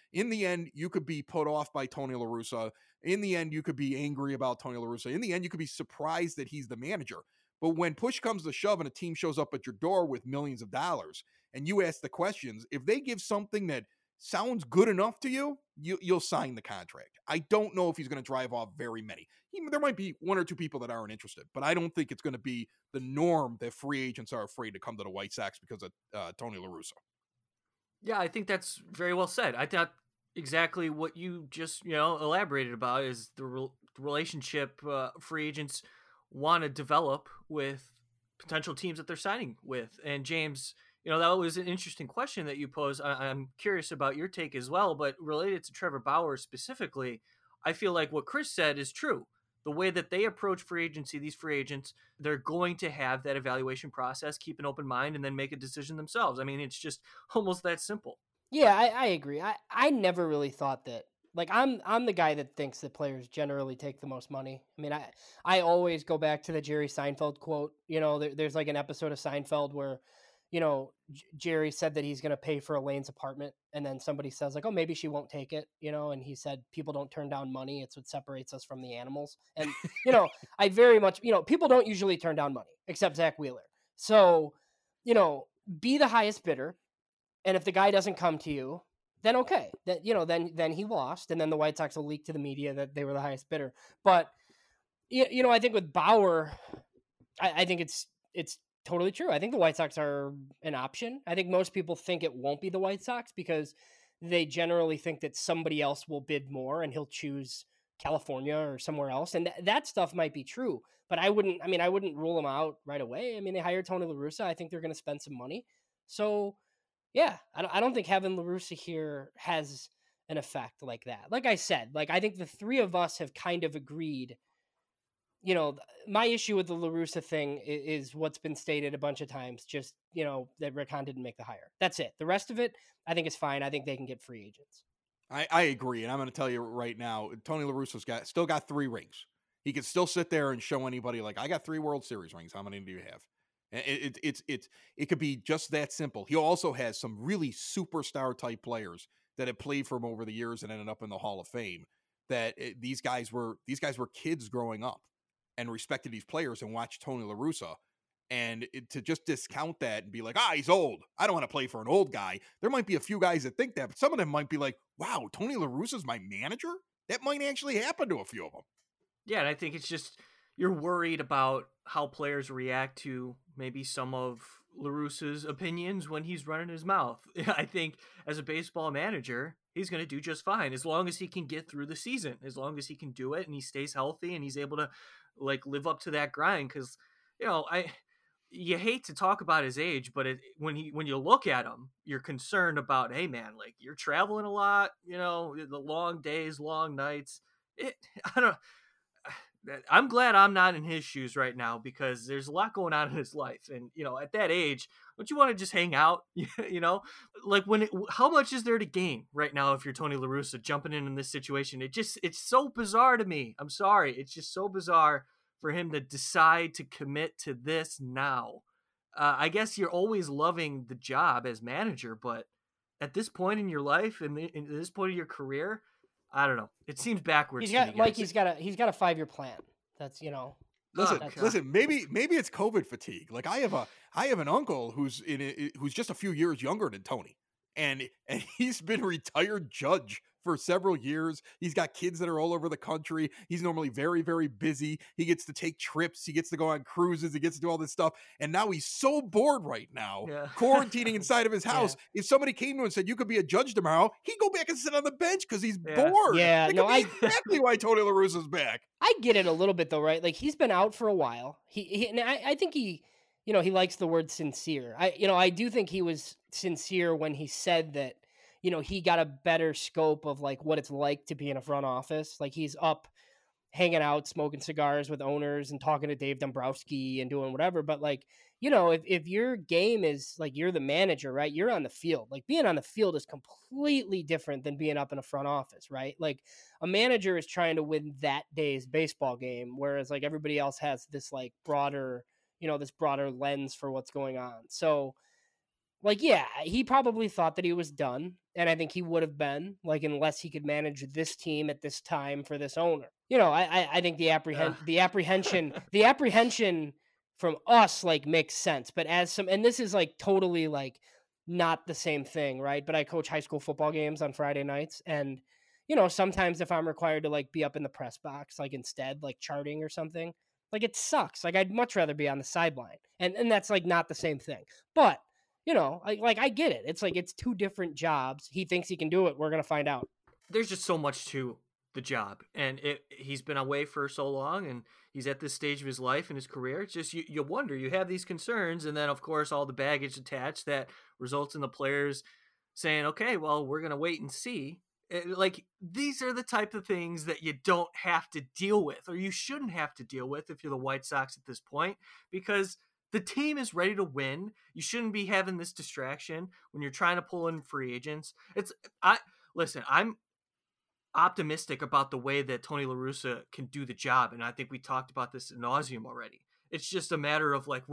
In the end, you could be put off by Tony La Russa. In the end, you could be angry about Tony La Russa. In the end, you could be surprised that he's the manager. But when push comes to shove and a team shows up at your door with millions of dollars and you ask the questions, if they give something that sounds good enough to you, you'll sign the contract. I don't know if he's going to drive off very many. There might be one or two people that aren't interested, but I don't think it's going to be the norm that free agents are afraid to come to the White Sox because of Tony La Russa. Yeah, I think that's very well said. I thought exactly what you just elaborated about is the relationship free agents want to develop with potential teams that they're signing with. And James, that was an interesting question that you posed. I'm curious about your take as well, but related to Trevor Bauer specifically, I feel like what Chris said is true. The way that they approach free agency, these free agents, they're going to have that evaluation process, keep an open mind, and then make a decision themselves. I mean, it's just almost that simple. Yeah, I agree. I never really thought that. Like, I'm the guy that thinks that players generally take the most money. I mean, I always go back to the Jerry Seinfeld quote. There's like an episode of Seinfeld where, Jerry said that he's going to pay for Elaine's apartment. And then somebody says like, oh, maybe she won't take it, and he said, people don't turn down money. It's what separates us from the animals. And, I very much, people don't usually turn down money except Zach Wheeler. So, be the highest bidder. And if the guy doesn't come to you, then okay, that, then he lost. And then the White Sox will leak to the media that they were the highest bidder. But, I think with Bauer, I think it's totally true. I think the White Sox are an option. I think most people think it won't be the White Sox because they generally think that somebody else will bid more and he'll choose California or somewhere else. And that stuff might be true, but I wouldn't rule them out right away. I mean, they hired Tony La Russa. I think they're going to spend some money. So yeah, I don't think having La Russa here has an effect like that. Like I said, I think the three of us have kind of agreed. My issue with the La Russa thing is what's been stated a bunch of times, just, that Rick Hahn didn't make the hire. That's it. The rest of it, I think is fine. I think they can get free agents. I agree. And I'm going to tell you right now, Tony La Russa's still got 3 rings. He could still sit there and show anybody like, I got 3 World Series rings. How many do you have? And it could be just that simple. He also has some really superstar type players that have played for him over the years and ended up in the Hall of Fame. These guys were kids growing up and respected these players and watched Tony La Russa. And to just discount that and be like, he's old. I don't want to play for an old guy. There might be a few guys that think that, but some of them might be like, wow, Tony La Russa's my manager? That might actually happen to a few of them. Yeah, and I think it's just you're worried about how players react to maybe some of La Russa's opinions when he's running his mouth. I think as a baseball manager, he's going to do just fine as long as he can get through the season, as long as he can do it and he stays healthy and he's able to live up to that grind. Because you hate to talk about his age, but when you look at him, you're concerned about, hey man, you're traveling a lot, the long days, long nights. I'm glad I'm not in his shoes right now because there's a lot going on in his life. And, at that age, don't you want to just hang out? How much is there to gain right now if you're Tony La Russa jumping in this situation? It's so bizarre to me. I'm sorry. It's just so bizarre for him to decide to commit to this now. I guess you're always loving the job as manager, but at this point in your life and in this point of your career, I don't know. It seems backwards. He's got a 5-year plan. That's Listen. Maybe it's COVID fatigue. Like I have an uncle who's just a few years younger than Tony, and he's been a retired judge for several years. He's got kids that are all over the country. He's normally very, very busy. He gets to take trips. He gets to go on cruises. He gets to do all this stuff. And now he's so bored right now, quarantining inside of his house. Yeah. If somebody came to him and said, you could be a judge tomorrow, he'd go back and sit on the bench because he's bored. Yeah, exactly why Tony La Russa's back. I get it a little bit though, right? He's been out for a while. I think he likes the word sincere. I do think he was sincere when he said that, he got a better scope of what it's like to be in a front office. He's up hanging out, smoking cigars with owners and talking to Dave Dombrowski and doing whatever. But if your game is you're the manager, right? You're on the field. Being on the field is completely different than being up in a front office, right? A manager is trying to win that day's baseball game, whereas everybody else has this broader, this broader lens for what's going on. So he probably thought that he was done. And I think he would have been, like, unless he could manage this team at this time for this owner. You know, I think the apprehension from us, like, makes sense. But and this is like totally like not the same thing, right? But I coach high school football games on Friday nights, and sometimes if I'm required to like be up in the press box, like instead, like charting or something, like it sucks. Like I'd much rather be on the sideline, and that's like not the same thing. But I get it. It's like it's two different jobs. He thinks he can do it. We're gonna find out. There's just so much to the job, and he's been away for so long, and he's at this stage of his life and his career. It's just you wonder, you have these concerns, and then of course all the baggage attached that results in the players saying, okay, well, we're gonna wait and see. Like, these are the type of things that you don't have to deal with, or you shouldn't have to deal with if you're the White Sox at this point, because the team is ready to win. You shouldn't be having this distraction when you're trying to pull in free agents. I'm optimistic about the way that Tony La Russa can do the job, and I think we talked about this ad nauseum already. It's just a matter of like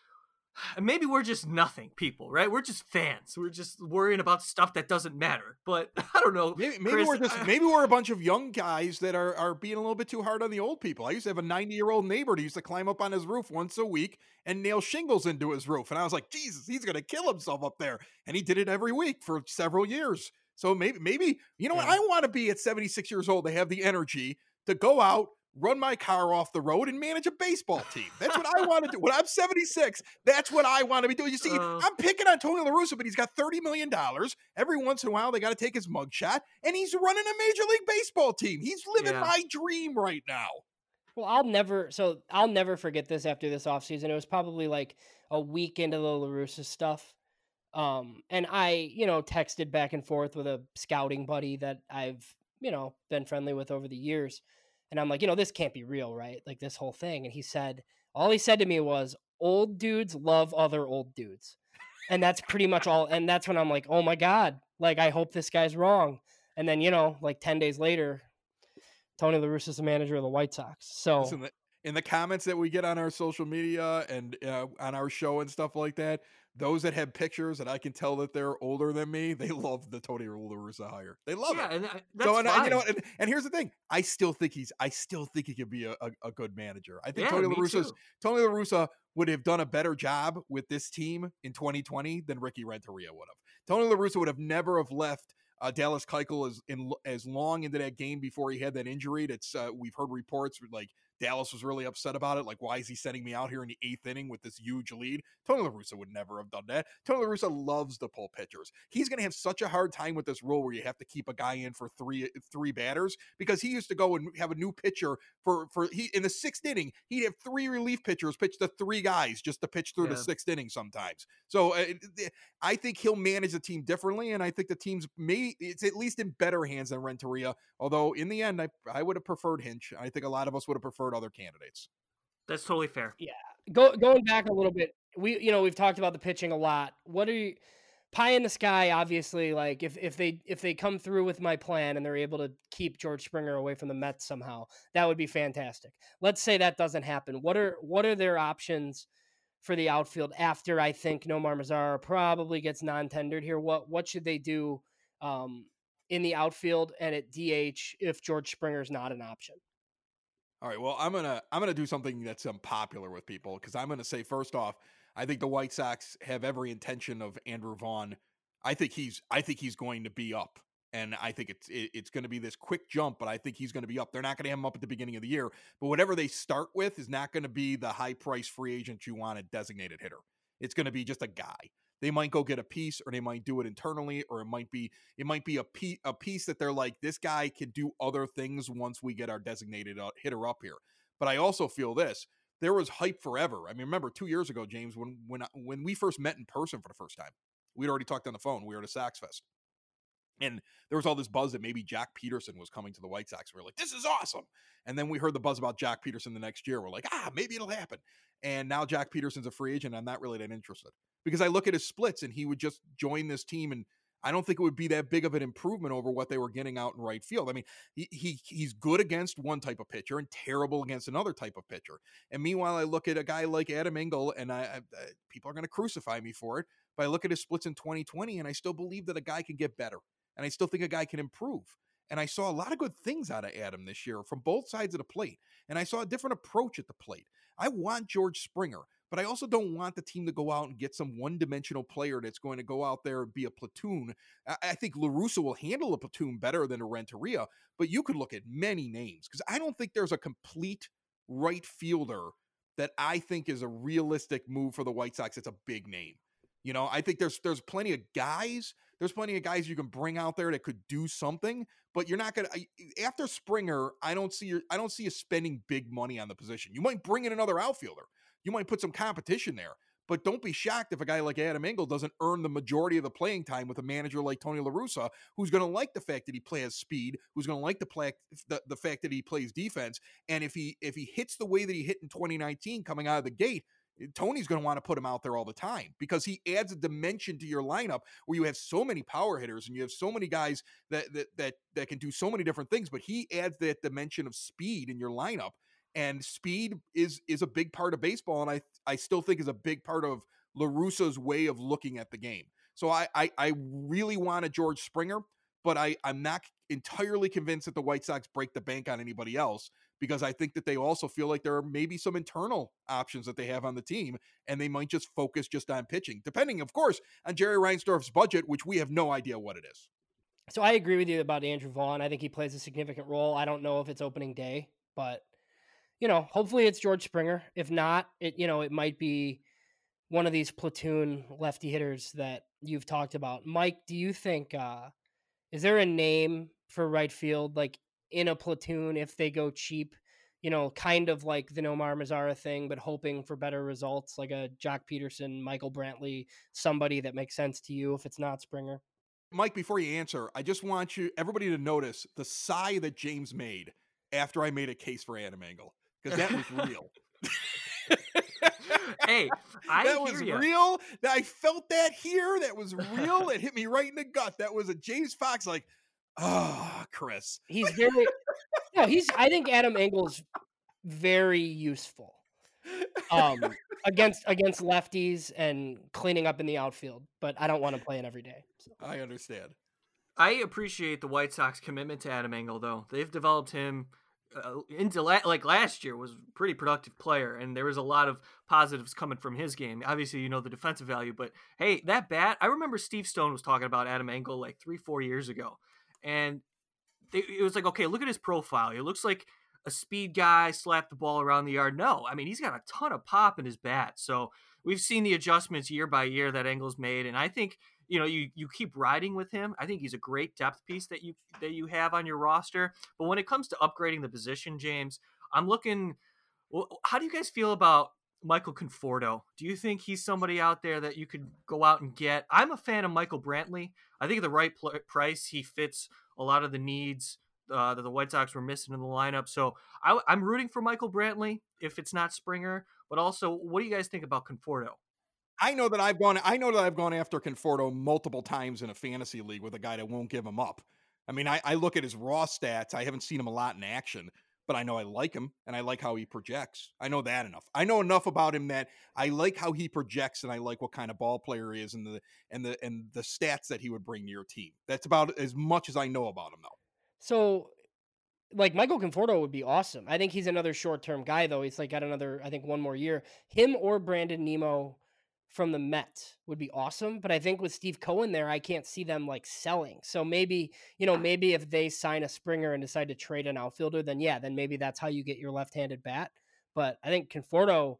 maybe we're just nothing people, right? We're just fans. We're just worrying about stuff that doesn't matter. But I don't know. Maybe Chris, maybe we're a bunch of young guys that are being a little bit too hard on the old people. I used to have a 90-year-old neighbor who used to climb up on his roof once a week and nail shingles into his roof. And I was like, Jesus, he's going to kill himself up there. And he did it every week for several years. So maybe you know what? I want to be at 76 years old to have the energy to go out, run my car off the road, and manage a baseball team. That's what I want to do. When I'm 76, that's what I want to be doing. You see, I'm picking on Tony La Russa, but he's got $30 million. Every once in a while, they got to take his mugshot, and he's running a Major League Baseball team. He's living my dream right now. Well, I'll never forget this after this offseason. It was probably like a week into the La Russa stuff. And I, texted back and forth with a scouting buddy that I've, been friendly with over the years. And I'm like, this can't be real, right? Like this whole thing. And all he said to me was, old dudes love other old dudes. And that's pretty much all. And that's when I'm like, oh my God, like, I hope this guy's wrong. And then, like 10 days later, Tony La Russa is the manager of the White Sox. So listen, in the comments that we get on our social media and on our show and stuff like that, those that have pictures and I can tell that they're older than me, they love the Tony La Russa hire. They love it. And that's fine. And here's the thing: I still think he could be a good manager. I think Tony La Russa would have done a better job with this team in 2020 than Ricky Renteria would have. Tony La Russa would have never have left Dallas Keuchel as long into that game before he had that injury. That's we've heard reports like Dallas was really upset about it. Like, why is he sending me out here in the 8th inning with this huge lead? Tony La Russa would never have done that. Tony La Russa loves to pull pitchers. He's going to have such a hard time with this rule where you have to keep a guy in for three batters, because he used to go and have a new pitcher he in the 6th inning. He'd have 3 relief pitchers pitch to 3 guys just to pitch through the 6th inning sometimes. So I think he'll manage the team differently, and I think the team's it's at least in better hands than Renteria. Although in the end, I would have preferred Hinch. I think a lot of us would have preferred other candidates. That's totally fair. Yeah. Going back a little bit, we've talked about the pitching a lot. What are you, pie in the sky? Obviously, like if they come through with my plan and they're able to keep George Springer away from the Mets somehow, that would be fantastic. Let's say that doesn't happen. What are their options for the outfield after I think Nomar Mazara probably gets non-tendered here? What should they do in the outfield and at DH if George Springer's not an option? All right, well, I'm gonna do something that's unpopular with people, because I'm gonna say, first off, I think the White Sox have every intention of Andrew Vaughn. I think he's going to be up, and I think it's going to be this quick jump, but I think he's going to be up. They're not going to have him up at the beginning of the year, but whatever they start with is not going to be the high price free agent you want, a designated hitter. It's going to be just a guy. They might go get a piece, or they might do it internally, or it might be a piece that they're like, this guy can do other things once we get our designated hitter up here. But I also feel this: there was hype forever. I mean, remember 2 years ago, James, when we first met in person for the first time, we'd already talked on the phone. We were at a Sox Fest, and there was all this buzz that maybe Jack Peterson was coming to the White Sox. We were like, this is awesome. And then we heard the buzz about Jack Peterson the next year. We're like, maybe it'll happen. And now Jack Peterson's a free agent. I'm not really that interested, because I look at his splits and he would just join this team, and I don't think it would be that big of an improvement over what they were getting out in right field. I mean, he's good against one type of pitcher and terrible against another type of pitcher. And meanwhile, I look at a guy like Adam Engel, and I people are going to crucify me for it, but I look at his splits in 2020 and I still believe that a guy can get better. And I still think a guy can improve. And I saw a lot of good things out of Adam this year from both sides of the plate. And I saw a different approach at the plate. I want George Springer, but I also don't want the team to go out and get some one-dimensional player that's going to go out there and be a platoon. I think La Russa will handle a platoon better than a Renteria, but you could look at many names because I don't think there's a complete right fielder that I think is a realistic move for the White Sox. It's a big name. You know, I think there's plenty of guys. There's plenty of guys you can bring out there that could do something, but you're not gonna. After Springer, I don't see you spending big money on the position. You might bring in another outfielder. You might put some competition there, but don't be shocked if a guy like Adam Engel doesn't earn the majority of the playing time with a manager like Tony La Russa, who's going to like the fact that he plays speed, who's going to like the fact that he plays defense, and if he hits the way that he hit in 2019 coming out of the gate, Tony's going to want to put him out there all the time because he adds a dimension to your lineup where you have so many power hitters and you have so many guys that can do so many different things, but he adds that dimension of speed in your lineup. And speed is a big part of baseball, and I still think is a big part of La Russa's way of looking at the game. So I really want a George Springer, but I'm not entirely convinced that the White Sox break the bank on anybody else because I think that they also feel like there are maybe some internal options that they have on the team, and they might just focus just on pitching, depending, of course, on Jerry Reinsdorf's budget, which we have no idea what it is. So I agree with you about Andrew Vaughn. I think he plays a significant role. I don't know if it's opening day, but hopefully it's George Springer. If not, it might be one of these platoon lefty hitters that you've talked about. Mike, do you think, is there a name for right field, like in a platoon, if they go cheap, kind of like the Nomar Mazara thing, but hoping for better results, like a Jock Peterson, Michael Brantley, somebody that makes sense to you if it's not Springer? Mike, before you answer, I just want everybody to notice the sigh that James made after I made a case for Adam Engel, because that was real. Hey, that was real. I felt that here. That was real. It hit me right in the gut. That was a James Fox, like, Chris. He's very. I think Adam Engel's very useful. Against lefties and cleaning up in the outfield, but I don't want to play it every day. So. I understand. I appreciate the White Sox commitment to Adam Engel, though. They've developed him into like last year was a pretty productive player, and there was a lot of positives coming from his game. Obviously, the defensive value, but hey, that bat, I remember Steve Stone was talking about Adam Engel like 3-4 years ago, and it was like, okay, look at his profile. He looks like a speed guy, slap the ball around the yard. No, I mean, he's got a ton of pop in his bat. So we've seen the adjustments year by year that Engel's made, and I think you keep riding with him. I think he's a great depth piece that you have on your roster. But when it comes to upgrading the position, James, I'm looking. Well, how do you guys feel about Michael Conforto? Do you think he's somebody out there that you could go out and get? I'm a fan of Michael Brantley. I think at the right price, he fits a lot of the needs that the White Sox were missing in the lineup. So I'm rooting for Michael Brantley if it's not Springer. But also, what do you guys think about Conforto? I know that I've gone after Conforto multiple times in a fantasy league with a guy that won't give him up. I mean, I look at his raw stats. I haven't seen him a lot in action, but I know I like him and I like how he projects. I know that enough. I know enough about him that I like how he projects and I like what kind of ball player he is and the stats that he would bring to your team. That's about as much as I know about him, though. So, like, Michael Conforto would be awesome. I think he's another short-term guy, though. He's like got another, I think, one more year. Him or Brandon Nimmo from the Mets would be awesome. But I think with Steve Cohen there, I can't see them like selling. So maybe if they sign a Springer and decide to trade an outfielder, then maybe that's how you get your left-handed bat. But I think Conforto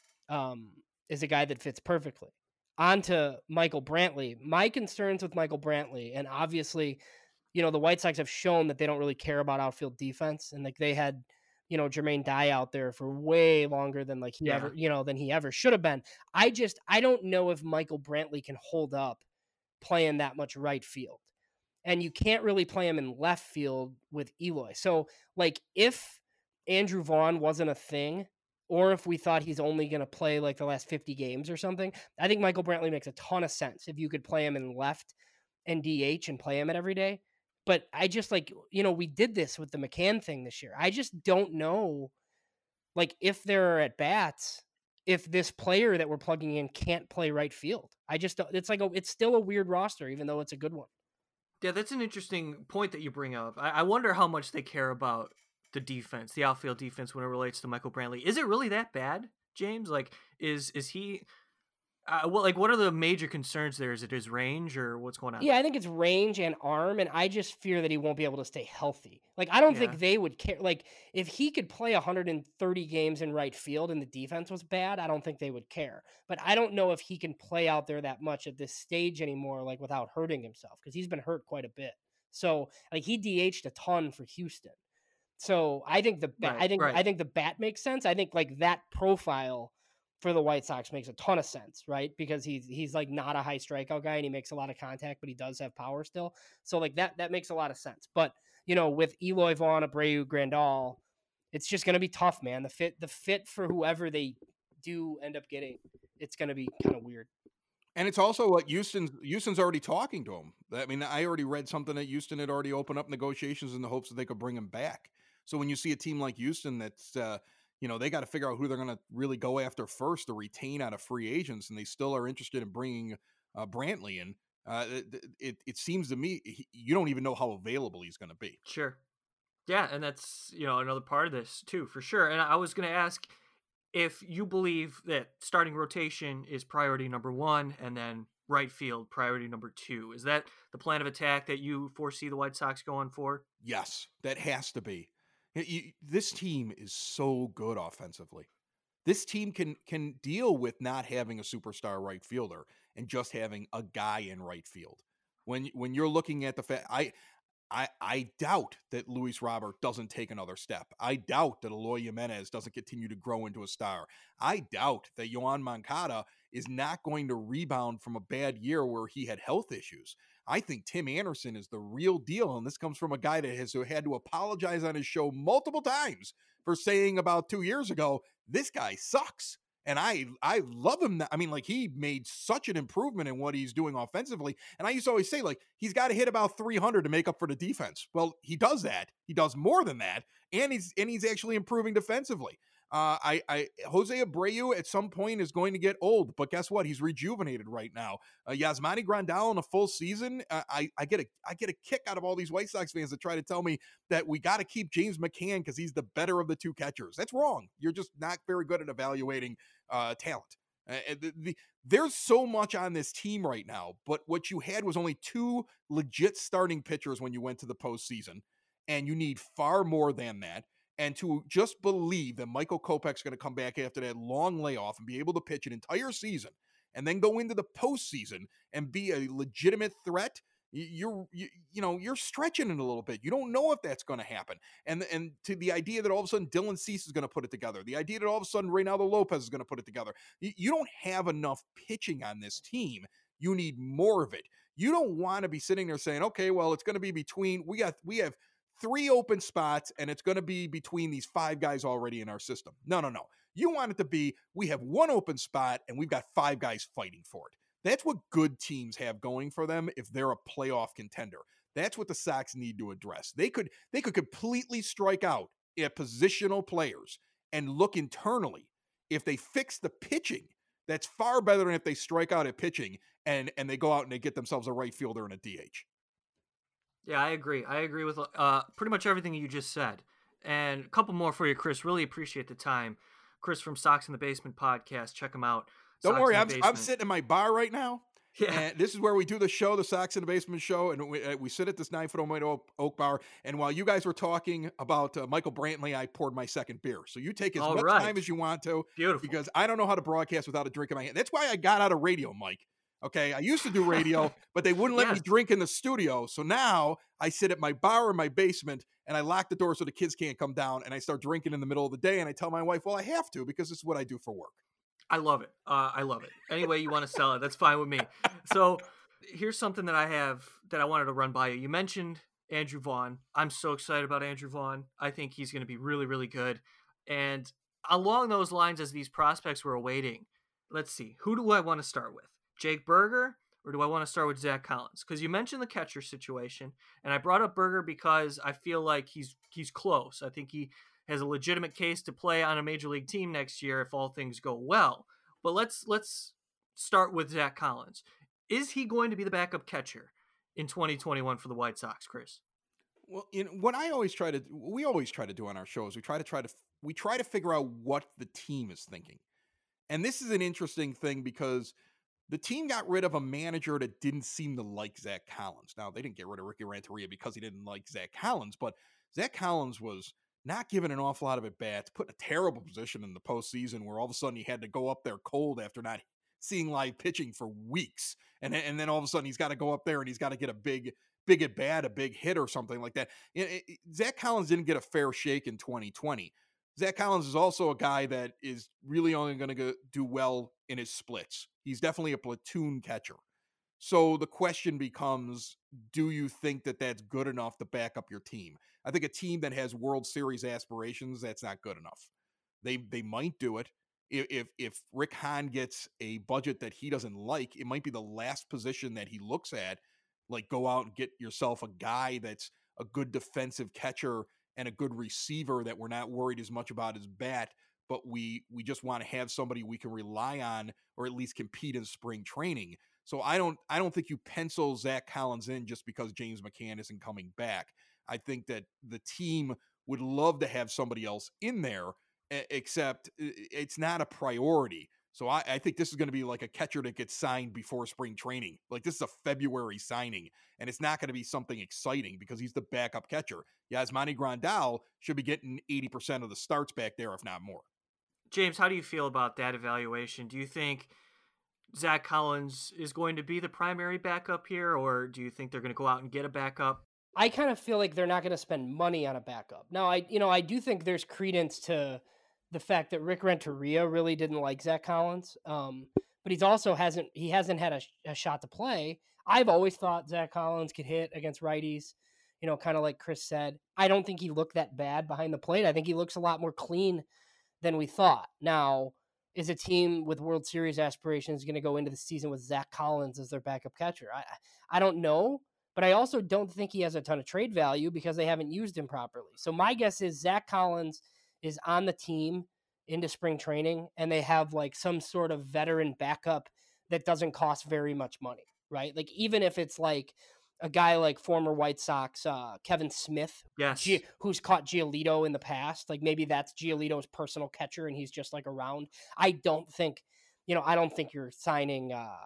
is a guy that fits perfectly. On to Michael Brantley. My concerns with Michael Brantley, and obviously, the White Sox have shown that they don't really care about outfield defense, and like they had, Jermaine Dye out there for way longer than like he ever should have been. I don't know if Michael Brantley can hold up playing that much right field, and you can't really play him in left field with Eloy. So like if Andrew Vaughn wasn't a thing, or if we thought he's only going to play like the last 50 games or something, I think Michael Brantley makes a ton of sense if you could play him in left and DH and play him at every day. But I just we did this with the McCann thing this year. I just don't know, like, if there are at bats if this player that we're plugging in can't play right field. I just don't, it's still a weird roster, even though it's a good one. Yeah, that's an interesting point that you bring up. I wonder how much they care about the defense, the outfield defense, when it relates to Michael Brantley. Is it really that bad, James? Like, is he? What are the major concerns there? Is it his range or what's going on? Yeah, I think it's range and arm, and I just fear that he won't be able to stay healthy. Like, I don't think they would care. Like, if he could play 130 games in right field and the defense was bad, I don't think they would care. But I don't know if he can play out there that much at this stage anymore, like without hurting himself, because he's been hurt quite a bit. So, like, he DH'd a ton for Houston. So I think I think the bat makes sense. I think like that profile for the White Sox makes a ton of sense, right? Because he's like not a high strikeout guy and he makes a lot of contact, but he does have power still. So like that makes a lot of sense. But with Eloy Vaughn, Abreu, Grandal, it's just going to be tough, man. The fit for whoever they do end up getting, it's going to be kind of weird. And it's also what Houston's already talking to him. I mean, I already read something that Houston had already opened up negotiations in the hopes that they could bring him back. So when you see a team like Houston that's they got to figure out who they're going to really go after first to retain out of free agents, and they still are interested in bringing Brantley in. It seems to me you don't even know how available he's going to be. Sure. Yeah, and that's another part of this too, for sure. And I was going to ask if you believe that starting rotation is priority number 1 and then right field priority number 2. Is that the plan of attack that you foresee the White Sox going for? Yes, that has to be. This team is so good offensively. This team can deal with not having a superstar right fielder and just having a guy in right field. When you're looking at the fact, I doubt that Luis Robert doesn't take another step. I doubt that Eloy Jimenez doesn't continue to grow into a star. I doubt that Yoan Moncada is not going to rebound from a bad year where he had health issues. I think Tim Anderson is the real deal, and this comes from a guy that has had to apologize on his show multiple times for saying about 2 years ago, this guy sucks. And I love him. I mean, like, he made such an improvement in what he's doing offensively. And I used to always say, like, he's got to hit about 300 to make up for the defense. Well, he does that. He does more than that. And he's actually improving defensively. Jose Abreu at some point is going to get old, but guess what? He's rejuvenated right now. Yasmani Grandal in a full season. I get a kick out of all these White Sox fans that try to tell me that we got to keep James McCann because he's the better of the 2 catchers. That's wrong. You're just not very good at evaluating talent. There's so much on this team right now, but what you had was only 2 legit starting pitchers when you went to the postseason, and you need far more than that. And to just believe that Michael Kopech's going to come back after that long layoff and be able to pitch an entire season and then go into the postseason and be a legitimate threat, you're stretching it a little bit. You don't know if that's going to happen. And to the idea that all of a sudden Dylan Cease is going to put it together, the idea that all of a sudden Reynaldo Lopez is going to put it together, you don't have enough pitching on this team. You need more of it. You don't want to be sitting there saying, okay, well, it's going to be between, we have 3 open spots, and it's going to be between these 5 guys already in our system. No. You want it to be, we have 1 open spot, and we've got 5 guys fighting for it. That's what good teams have going for them if they're a playoff contender. That's what the Sox need to address. They could completely strike out at positional players and look internally. If they fix the pitching, that's far better than if they strike out at pitching and they go out and they get themselves a right fielder and a DH. Yeah, I agree. I agree with pretty much everything you just said. And a couple more for you, Chris. Really appreciate the time. Chris from Sox in the Basement podcast. Check him out. Don't worry, I'm sitting in my bar right now. Yeah. And this is where we do the show, the Sox in the Basement show, and we sit at this 9-foot homemade oak bar. And while you guys were talking about Michael Brantley, I poured my second beer. So you take as much time as you want to. Beautiful. Because I don't know how to broadcast without a drink in my hand. That's why I got out of radio, Mike. Okay, I used to do radio, but they wouldn't let me drink in the studio. So now I sit at my bar in my basement, and I lock the door so the kids can't come down, and I start drinking in the middle of the day, and I tell my wife, well, I have to because this is what I do for work. I love it. I love it. Any way you want to sell it, that's fine with me. So here's something that I wanted to run by you. You mentioned Andrew Vaughn. I'm so excited about Andrew Vaughn. I think he's going to be really, really good. And along those lines, as these prospects were awaiting, let's see, who do I want to start with? Jake Burger, or do I want to start with Zach Collins? Because you mentioned the catcher situation, and I brought up Burger because I feel like he's close. I think he has a legitimate case to play on a major league team next year if all things go well. But let's start with Zach Collins. Is he going to be the backup catcher in 2021 for the White Sox, Chris? Well, what we always try to do on our shows, we try to figure out what the team is thinking. And this is an interesting thing because the team got rid of a manager that didn't seem to like Zach Collins. Now, they didn't get rid of Ricky Renteria because he didn't like Zach Collins, but Zach Collins was not given an awful lot of at-bats, put in a terrible position in the postseason where all of a sudden he had to go up there cold after not seeing live pitching for weeks. And then all of a sudden he's got to go up there and he's got to get a big at-bat, a big hit or something like that. Zach Collins didn't get a fair shake in 2020. Zach Collins is also a guy that is really only going to do well in his splits. He's definitely a platoon catcher. So the question becomes, do you think that that's good enough to back up your team? I think a team that has World Series aspirations, that's not good enough. They might do it. If Rick Hahn gets a budget that he doesn't like, it might be the last position that he looks at. Like, go out and get yourself a guy that's a good defensive catcher and a good receiver that we're not worried as much about his bat, but we just want to have somebody we can rely on or at least compete in spring training. So I don't think you pencil Zach Collins in just because James McCann isn't coming back. I think that the team would love to have somebody else in there, except it's not a priority. So I think this is going to be like a catcher that gets signed before spring training. Like, this is a February signing, and it's not going to be something exciting because he's the backup catcher. Yasmani Grandal should be getting 80% of the starts back there, if not more. James, how do you feel about that evaluation? Do you think Zach Collins is going to be the primary backup here, or do you think they're going to go out and get a backup? I kind of feel like they're not going to spend money on a backup. Now, I do think there's credence to the fact that Rick Renteria really didn't like Zach Collins, but he hasn't had a shot to play. I've always thought Zach Collins could hit against righties, kind of like Chris said. I don't think he looked that bad behind the plate. I think he looks a lot more clean than we thought. Now, is a team with World Series aspirations going to go into the season with Zach Collins as their backup catcher? I don't know, but I also don't think he has a ton of trade value because they haven't used him properly. So my guess is Zach Collins is on the team into spring training, and they have like some sort of veteran backup that doesn't cost very much money, right? Like, even if it's like a guy like former White Sox Kevin Smith, yes, who's caught Giolito in the past, like maybe that's Giolito's personal catcher and he's just like around. I don't think you're signing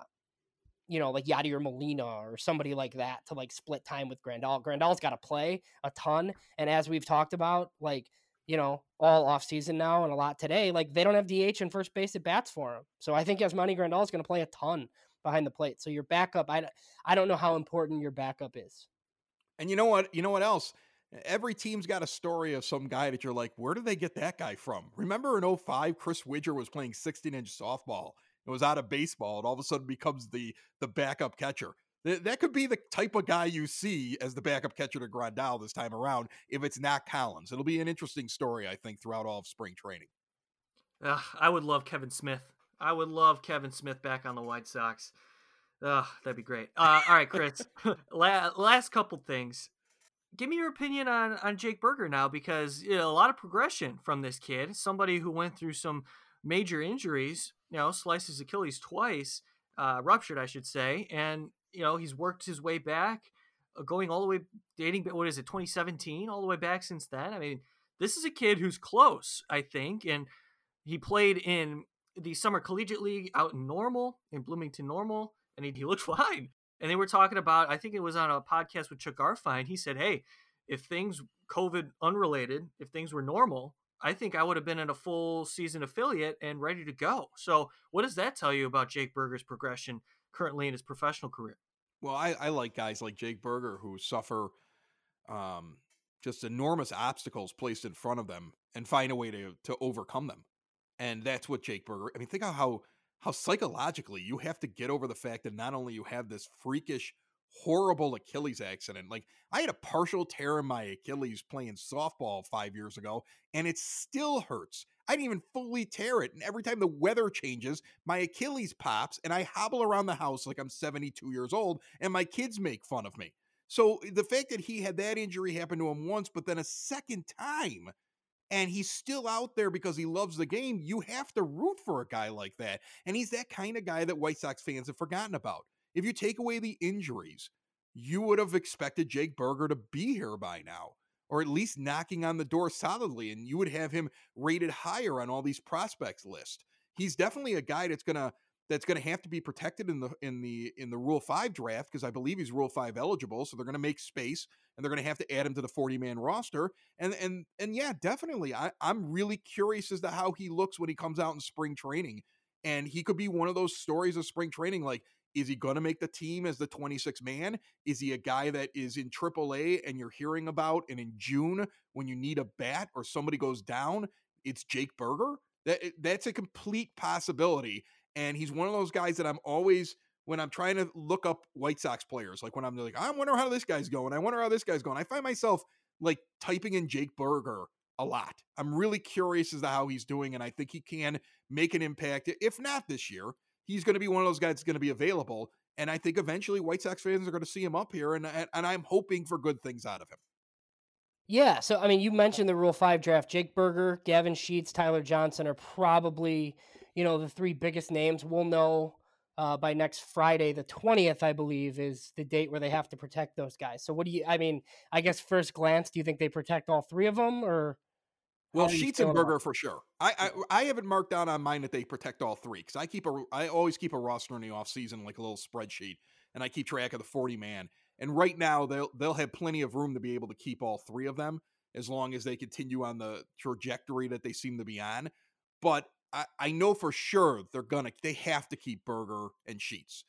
like Yadier Molina or somebody like that to like split time with Grandal. Grandal's got to play a ton, and as we've talked about, like, all off season now and a lot today, like, they don't have DH and first base at bats for him. So I think Yasmani Grandal is going to play a ton behind the plate. So your backup, I don't know how important your backup is. And you know what else? Every team's got a story of some guy that you're like, where did they get that guy from? Remember in 2005, Chris Widger was playing 16-inch softball. It was out of baseball. And all of a sudden becomes the backup catcher. That could be the type of guy you see as the backup catcher to Grandal this time around if it's not Collins. It'll be an interesting story, I think, throughout all of spring training. I would love Kevin Smith. I would love Kevin Smith back on the White Sox. That'd be great. All right, Chris. Last couple things. Give me your opinion on Jake Burger now, because a lot of progression from this kid. Somebody who went through some major injuries, sliced his Achilles twice, ruptured, I should say, and he's worked his way back, going all the way, dating, 2017, all the way back since then. I mean, this is a kid who's close, I think, and he played in the Summer Collegiate League out in Bloomington Normal, and he looked fine. And they were talking about, I think it was on a podcast with Chuck Garfien, he said, hey, if things, COVID unrelated, if things were normal, I think I would have been in a full season affiliate and ready to go. So what does that tell you about Jake Burger's progression currently in his professional career? Well, I like guys like Jake Burger who suffer just enormous obstacles placed in front of them and find a way to overcome them. And that's what Jake Burger, I mean, think of how psychologically you have to get over the fact that not only you have this freakish, horrible Achilles accident. Like, I had a partial tear in my Achilles playing softball 5 years ago, and it still hurts. I didn't even fully tear it. And every time the weather changes, my Achilles pops and I hobble around the house like I'm 72 years old and my kids make fun of me. So the fact that he had that injury happen to him once, but then a second time, and he's still out there because he loves the game, you have to root for a guy like that. And he's that kind of guy that White Sox fans have forgotten about. If you take away the injuries, you would have expected Jake Burger to be here by now, or at least knocking on the door solidly, and you would have him rated higher on all these prospects list. He's definitely a guy that's gonna have to be protected in the Rule 5 draft, because I believe he's Rule 5 eligible, so they're gonna make space and they're gonna have to add him to the 40-man roster. And yeah, definitely. I'm really curious as to how he looks when he comes out in spring training. And he could be one of those stories of spring training, like, is he going to make the team as the 26 man? Is he a guy that is in AAA and you're hearing about, and in June when you need a bat or somebody goes down, it's Jake Burger? That's a complete possibility. And he's one of those guys that I'm always, when I'm trying to look up White Sox players, like when I'm like, I wonder how this guy's going, I find myself like typing in Jake Burger a lot. I'm really curious as to how he's doing, and I think he can make an impact. If not this year, he's going to be one of those guys that's going to be available. And I think eventually White Sox fans are going to see him up here, and I'm hoping for good things out of him. Yeah, so I mean, you mentioned the Rule 5 draft. Jake Burger, Gavin Sheets, Tyler Johnson are probably, the three biggest names. We'll know by next Friday, the 20th, I believe, is the date where they have to protect those guys. So I guess first glance, do you think they protect all three of them, or? Well, Sheets and Burger for sure. I haven't marked down on mine that they protect all three, because I always keep a roster in the offseason, like a little spreadsheet, and I keep track of the 40 man. And right now they'll have plenty of room to be able to keep all three of them, as long as they continue on the trajectory that they seem to be on. But I know for sure they have to keep Burger and Sheets.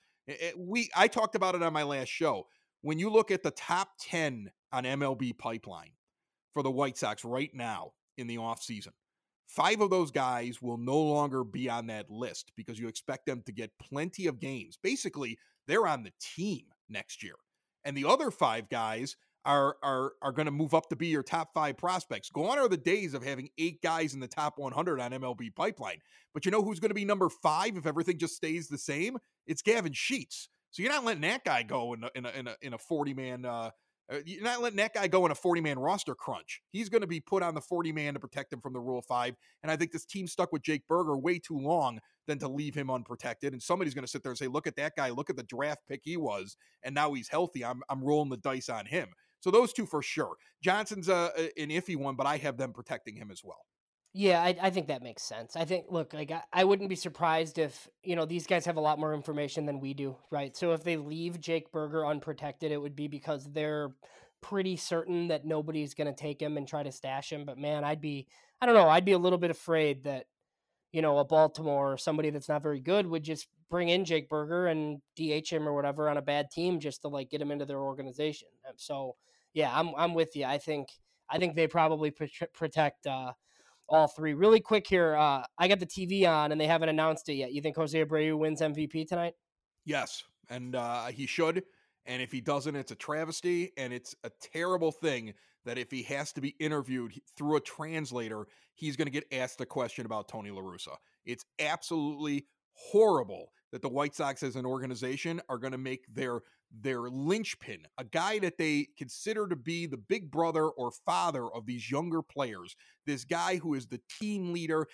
I talked about it on my last show. When you look at the top 10 on MLB Pipeline for the White Sox right now in the offseason, 5 of those guys will no longer be on that list, because you expect them to get plenty of games. Basically, they're on the team next year. And the other 5 guys are going to move up to be your top 5 prospects. Gone are the days of having 8 guys in the top 100 on MLB Pipeline. But you know who's going to be number 5 if everything just stays the same? It's Gavin Sheets. So you're not letting that guy go in a 40-man. You're not letting that guy go in a 40-man roster crunch. He's going to be put on the 40-man to protect him from the Rule 5. And I think this team stuck with Jake Burger way too long than to leave him unprotected. And somebody's going to sit there and say, look at that guy. Look at the draft pick he was. And now he's healthy. I'm rolling the dice on him. So those 2 for sure. Johnson's an iffy one, but I have them protecting him as well. Yeah, I think that makes sense. I think, look, like I wouldn't be surprised if, these guys have a lot more information than we do, right? So if they leave Jake Burger unprotected, it would be because they're pretty certain that nobody's going to take him and try to stash him. But man, I'd be a little bit afraid that, a Baltimore or somebody that's not very good would just bring in Jake Burger and DH him or whatever on a bad team just to like get him into their organization. So yeah, I'm with you. I think they probably protect, all 3. Really quick here, I got the TV on and they haven't announced it yet. You think Jose Abreu wins MVP tonight? Yes, and he should. And if he doesn't, it's a travesty, and it's a terrible thing that if he has to be interviewed through a translator, he's going to get asked a question about Tony La Russa. It's absolutely horrible that the White Sox as an organization are going to make their linchpin, a guy that they consider to be the big brother or father of these younger players, this guy who is the team leader,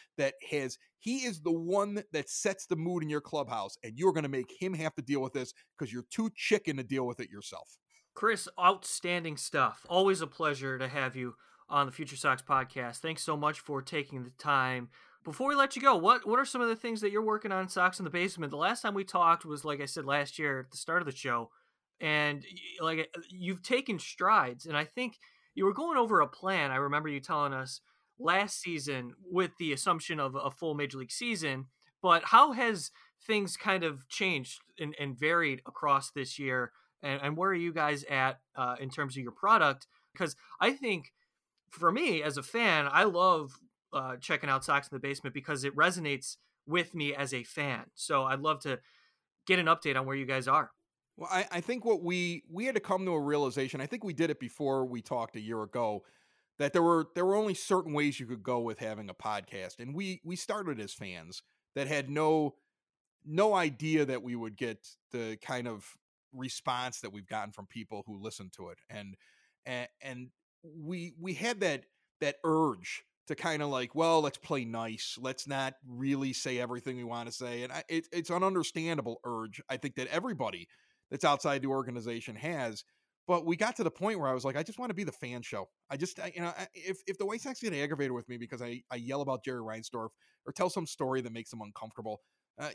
he is the one that sets the mood in your clubhouse, and you're going to make him have to deal with this because you're too chicken to deal with it yourself. Chris, outstanding stuff. Always a pleasure to have you on the Future Sox podcast. Thanks so much for taking the time. Before we let you go, what are some of the things that you're working on Sox in the Basement? The last time we talked was, like I said, last year at the start of the show. And like you've taken strides, and I think you were going over a plan. I remember you telling us last season with the assumption of a full major league season, but how has things kind of changed and varied across this year? And where are you guys at in terms of your product? Because I think for me as a fan, I love checking out Sox in the Basement because it resonates with me as a fan. So I'd love to get an update on where you guys are. Well, I think what we had to come to a realization, I think we did it before we talked a year ago, that there were only certain ways you could go with having a podcast. And we started as fans that had no idea that we would get the kind of response that we've gotten from people who listen to it. And we had that urge to kind of like, well, let's play nice. Let's not really say everything we want to say. And it's an understandable urge, I think, that everybody that's outside the organization has. But we got to the point where I was like, I just want to be the fan show. If the White Sox get aggravated with me because I yell about Jerry Reinsdorf or tell some story that makes them uncomfortable, I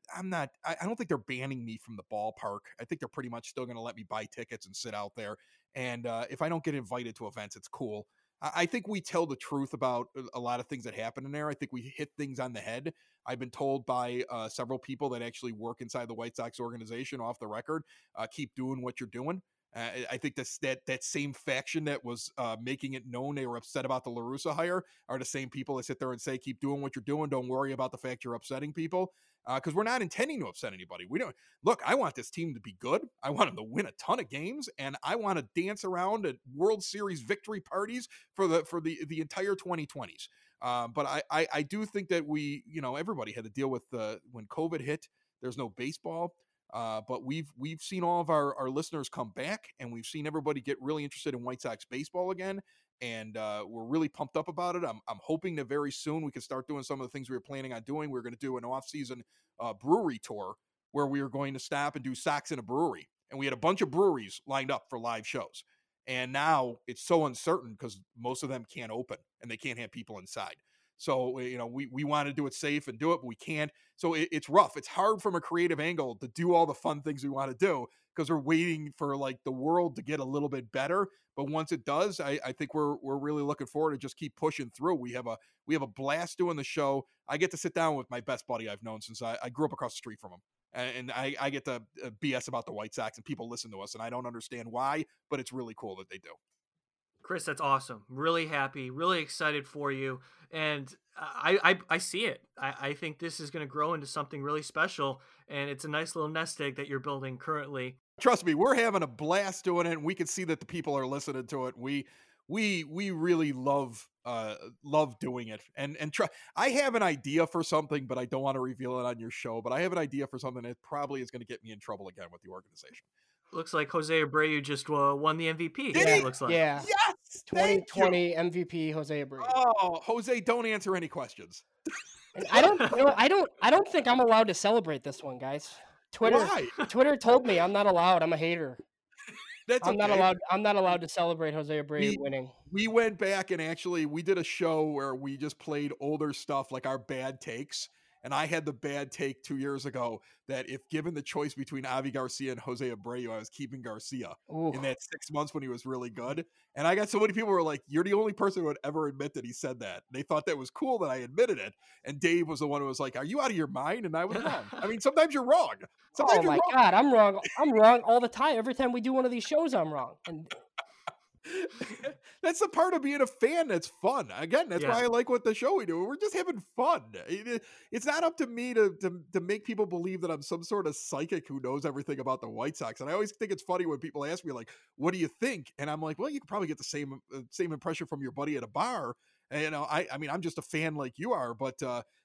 don't think they're banning me from the ballpark. I think they're pretty much still going to let me buy tickets and sit out there. And if I don't get invited to events, it's cool. I think we tell the truth about a lot of things that happen in there. I think we hit things on the head. I've been told by several people that actually work inside the White Sox organization off the record, keep doing what you're doing. I think that same faction that was making it known they were upset about the La Russa hire are the same people that sit there and say, keep doing what you're doing. Don't worry about the fact you're upsetting people, because we're not intending to upset anybody. We don't. Look, I want this team to be good. I want them to win a ton of games, and I want to dance around at World Series victory parties for the entire 2020s. But I do think that everybody had to deal with when COVID hit. There's no baseball. But we've seen all of our listeners come back, and we've seen everybody get really interested in White Sox baseball again, and we're really pumped up about it. I'm hoping that very soon we can start doing some of the things we were planning on doing. We're going to do an off-season brewery tour where we are going to stop and do Sox in a brewery, and we had a bunch of breweries lined up for live shows. And now it's so uncertain because most of them can't open and they can't have people inside. So, we want to do it safe and do it, but we can't. So it's rough. It's hard from a creative angle to do all the fun things we want to do because we're waiting for like the world to get a little bit better. But once it does, I think we're really looking forward to just keep pushing through. We have a blast doing the show. I get to sit down with my best buddy I've known since I grew up across the street from him. And I get to BS about the White Sox, and people listen to us, and I don't understand why, but it's really cool that they do. Chris, that's awesome. Really happy, really excited for you. And I see it. I think this is going to grow into something really special. And it's a nice little nest egg that you're building currently. Trust me, we're having a blast doing it. And we can see that the people are listening to it. We really love doing it. And I have an idea for something, but I don't want to reveal it on your show. But I have an idea for something that probably is going to get me in trouble again with the organization. Looks like Jose Abreu just won the MVP. Yeah, it looks like. Yeah. Yes. 2020 MVP Jose Abreu. Oh, Jose, don't answer any questions. And I don't think I'm allowed to celebrate this one, guys. Why? Twitter told me I'm not allowed. I'm a hater. I'm not allowed. I'm not allowed to celebrate Jose Abreu winning. We went back and actually we did a show where we just played older stuff like our bad takes. And I had the bad take 2 years ago that if given the choice between Avi Garcia and Jose Abreu, I was keeping Garcia in that 6 months when he was really good. And I got so many people who were like, you're the only person who would ever admit that he said that. They thought that was cool that I admitted it. And Dave was the one who was like, are you out of your mind? And I was wrong. I mean, sometimes you're wrong. Sometimes my God, I'm wrong. I'm wrong all the time. Every time we do one of these shows, I'm wrong. And that's the part of being a fan that's fun. Again, that's why I like what the show we do. We're just having fun. It's not up to me to make people believe that I'm some sort of psychic who knows everything about the White Sox. And I always think it's funny when people ask me like, what do you think? And I'm like, well, you could probably get the same impression from your buddy at a bar. And, I mean, I'm just a fan like you are, but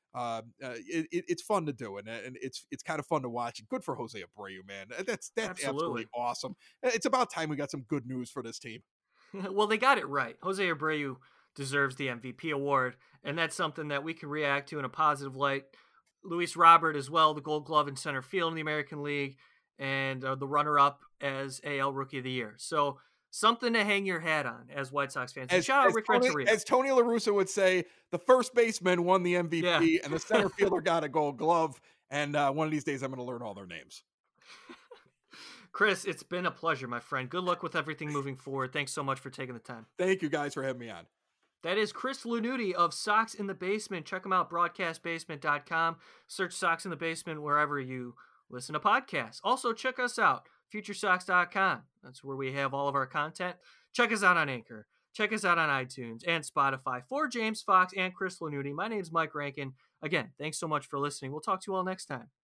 it's fun to do, and it's kind of fun to watch. Good for Jose Abreu, man. That's absolutely awesome. It's about time we got some good news for this team. Well, they got it right. Jose Abreu deserves the MVP award, and that's something that we can react to in a positive light. Luis Robert as well, the Gold Glove in center field in the American League, and the runner-up as AL Rookie of the Year. So something to hang your hat on as White Sox fans. Shout out Rick Renteria. As Tony La Russa would say, the first baseman won the MVP, and the center fielder got a Gold Glove. And one of these days, I'm going to learn all their names. Chris, it's been a pleasure, my friend. Good luck with everything moving forward. Thanks so much for taking the time. Thank you guys for having me on. That is Chris Lanuti of Sox in the Basement. Check him out, broadcastbasement.com. Search Sox in the Basement wherever you listen to podcasts. Also, check us out, futuresox.com. That's where we have all of our content. Check us out on Anchor. Check us out on iTunes and Spotify. For James Fox and Chris Lanuti, my name's Mike Rankin. Again, thanks so much for listening. We'll talk to you all next time.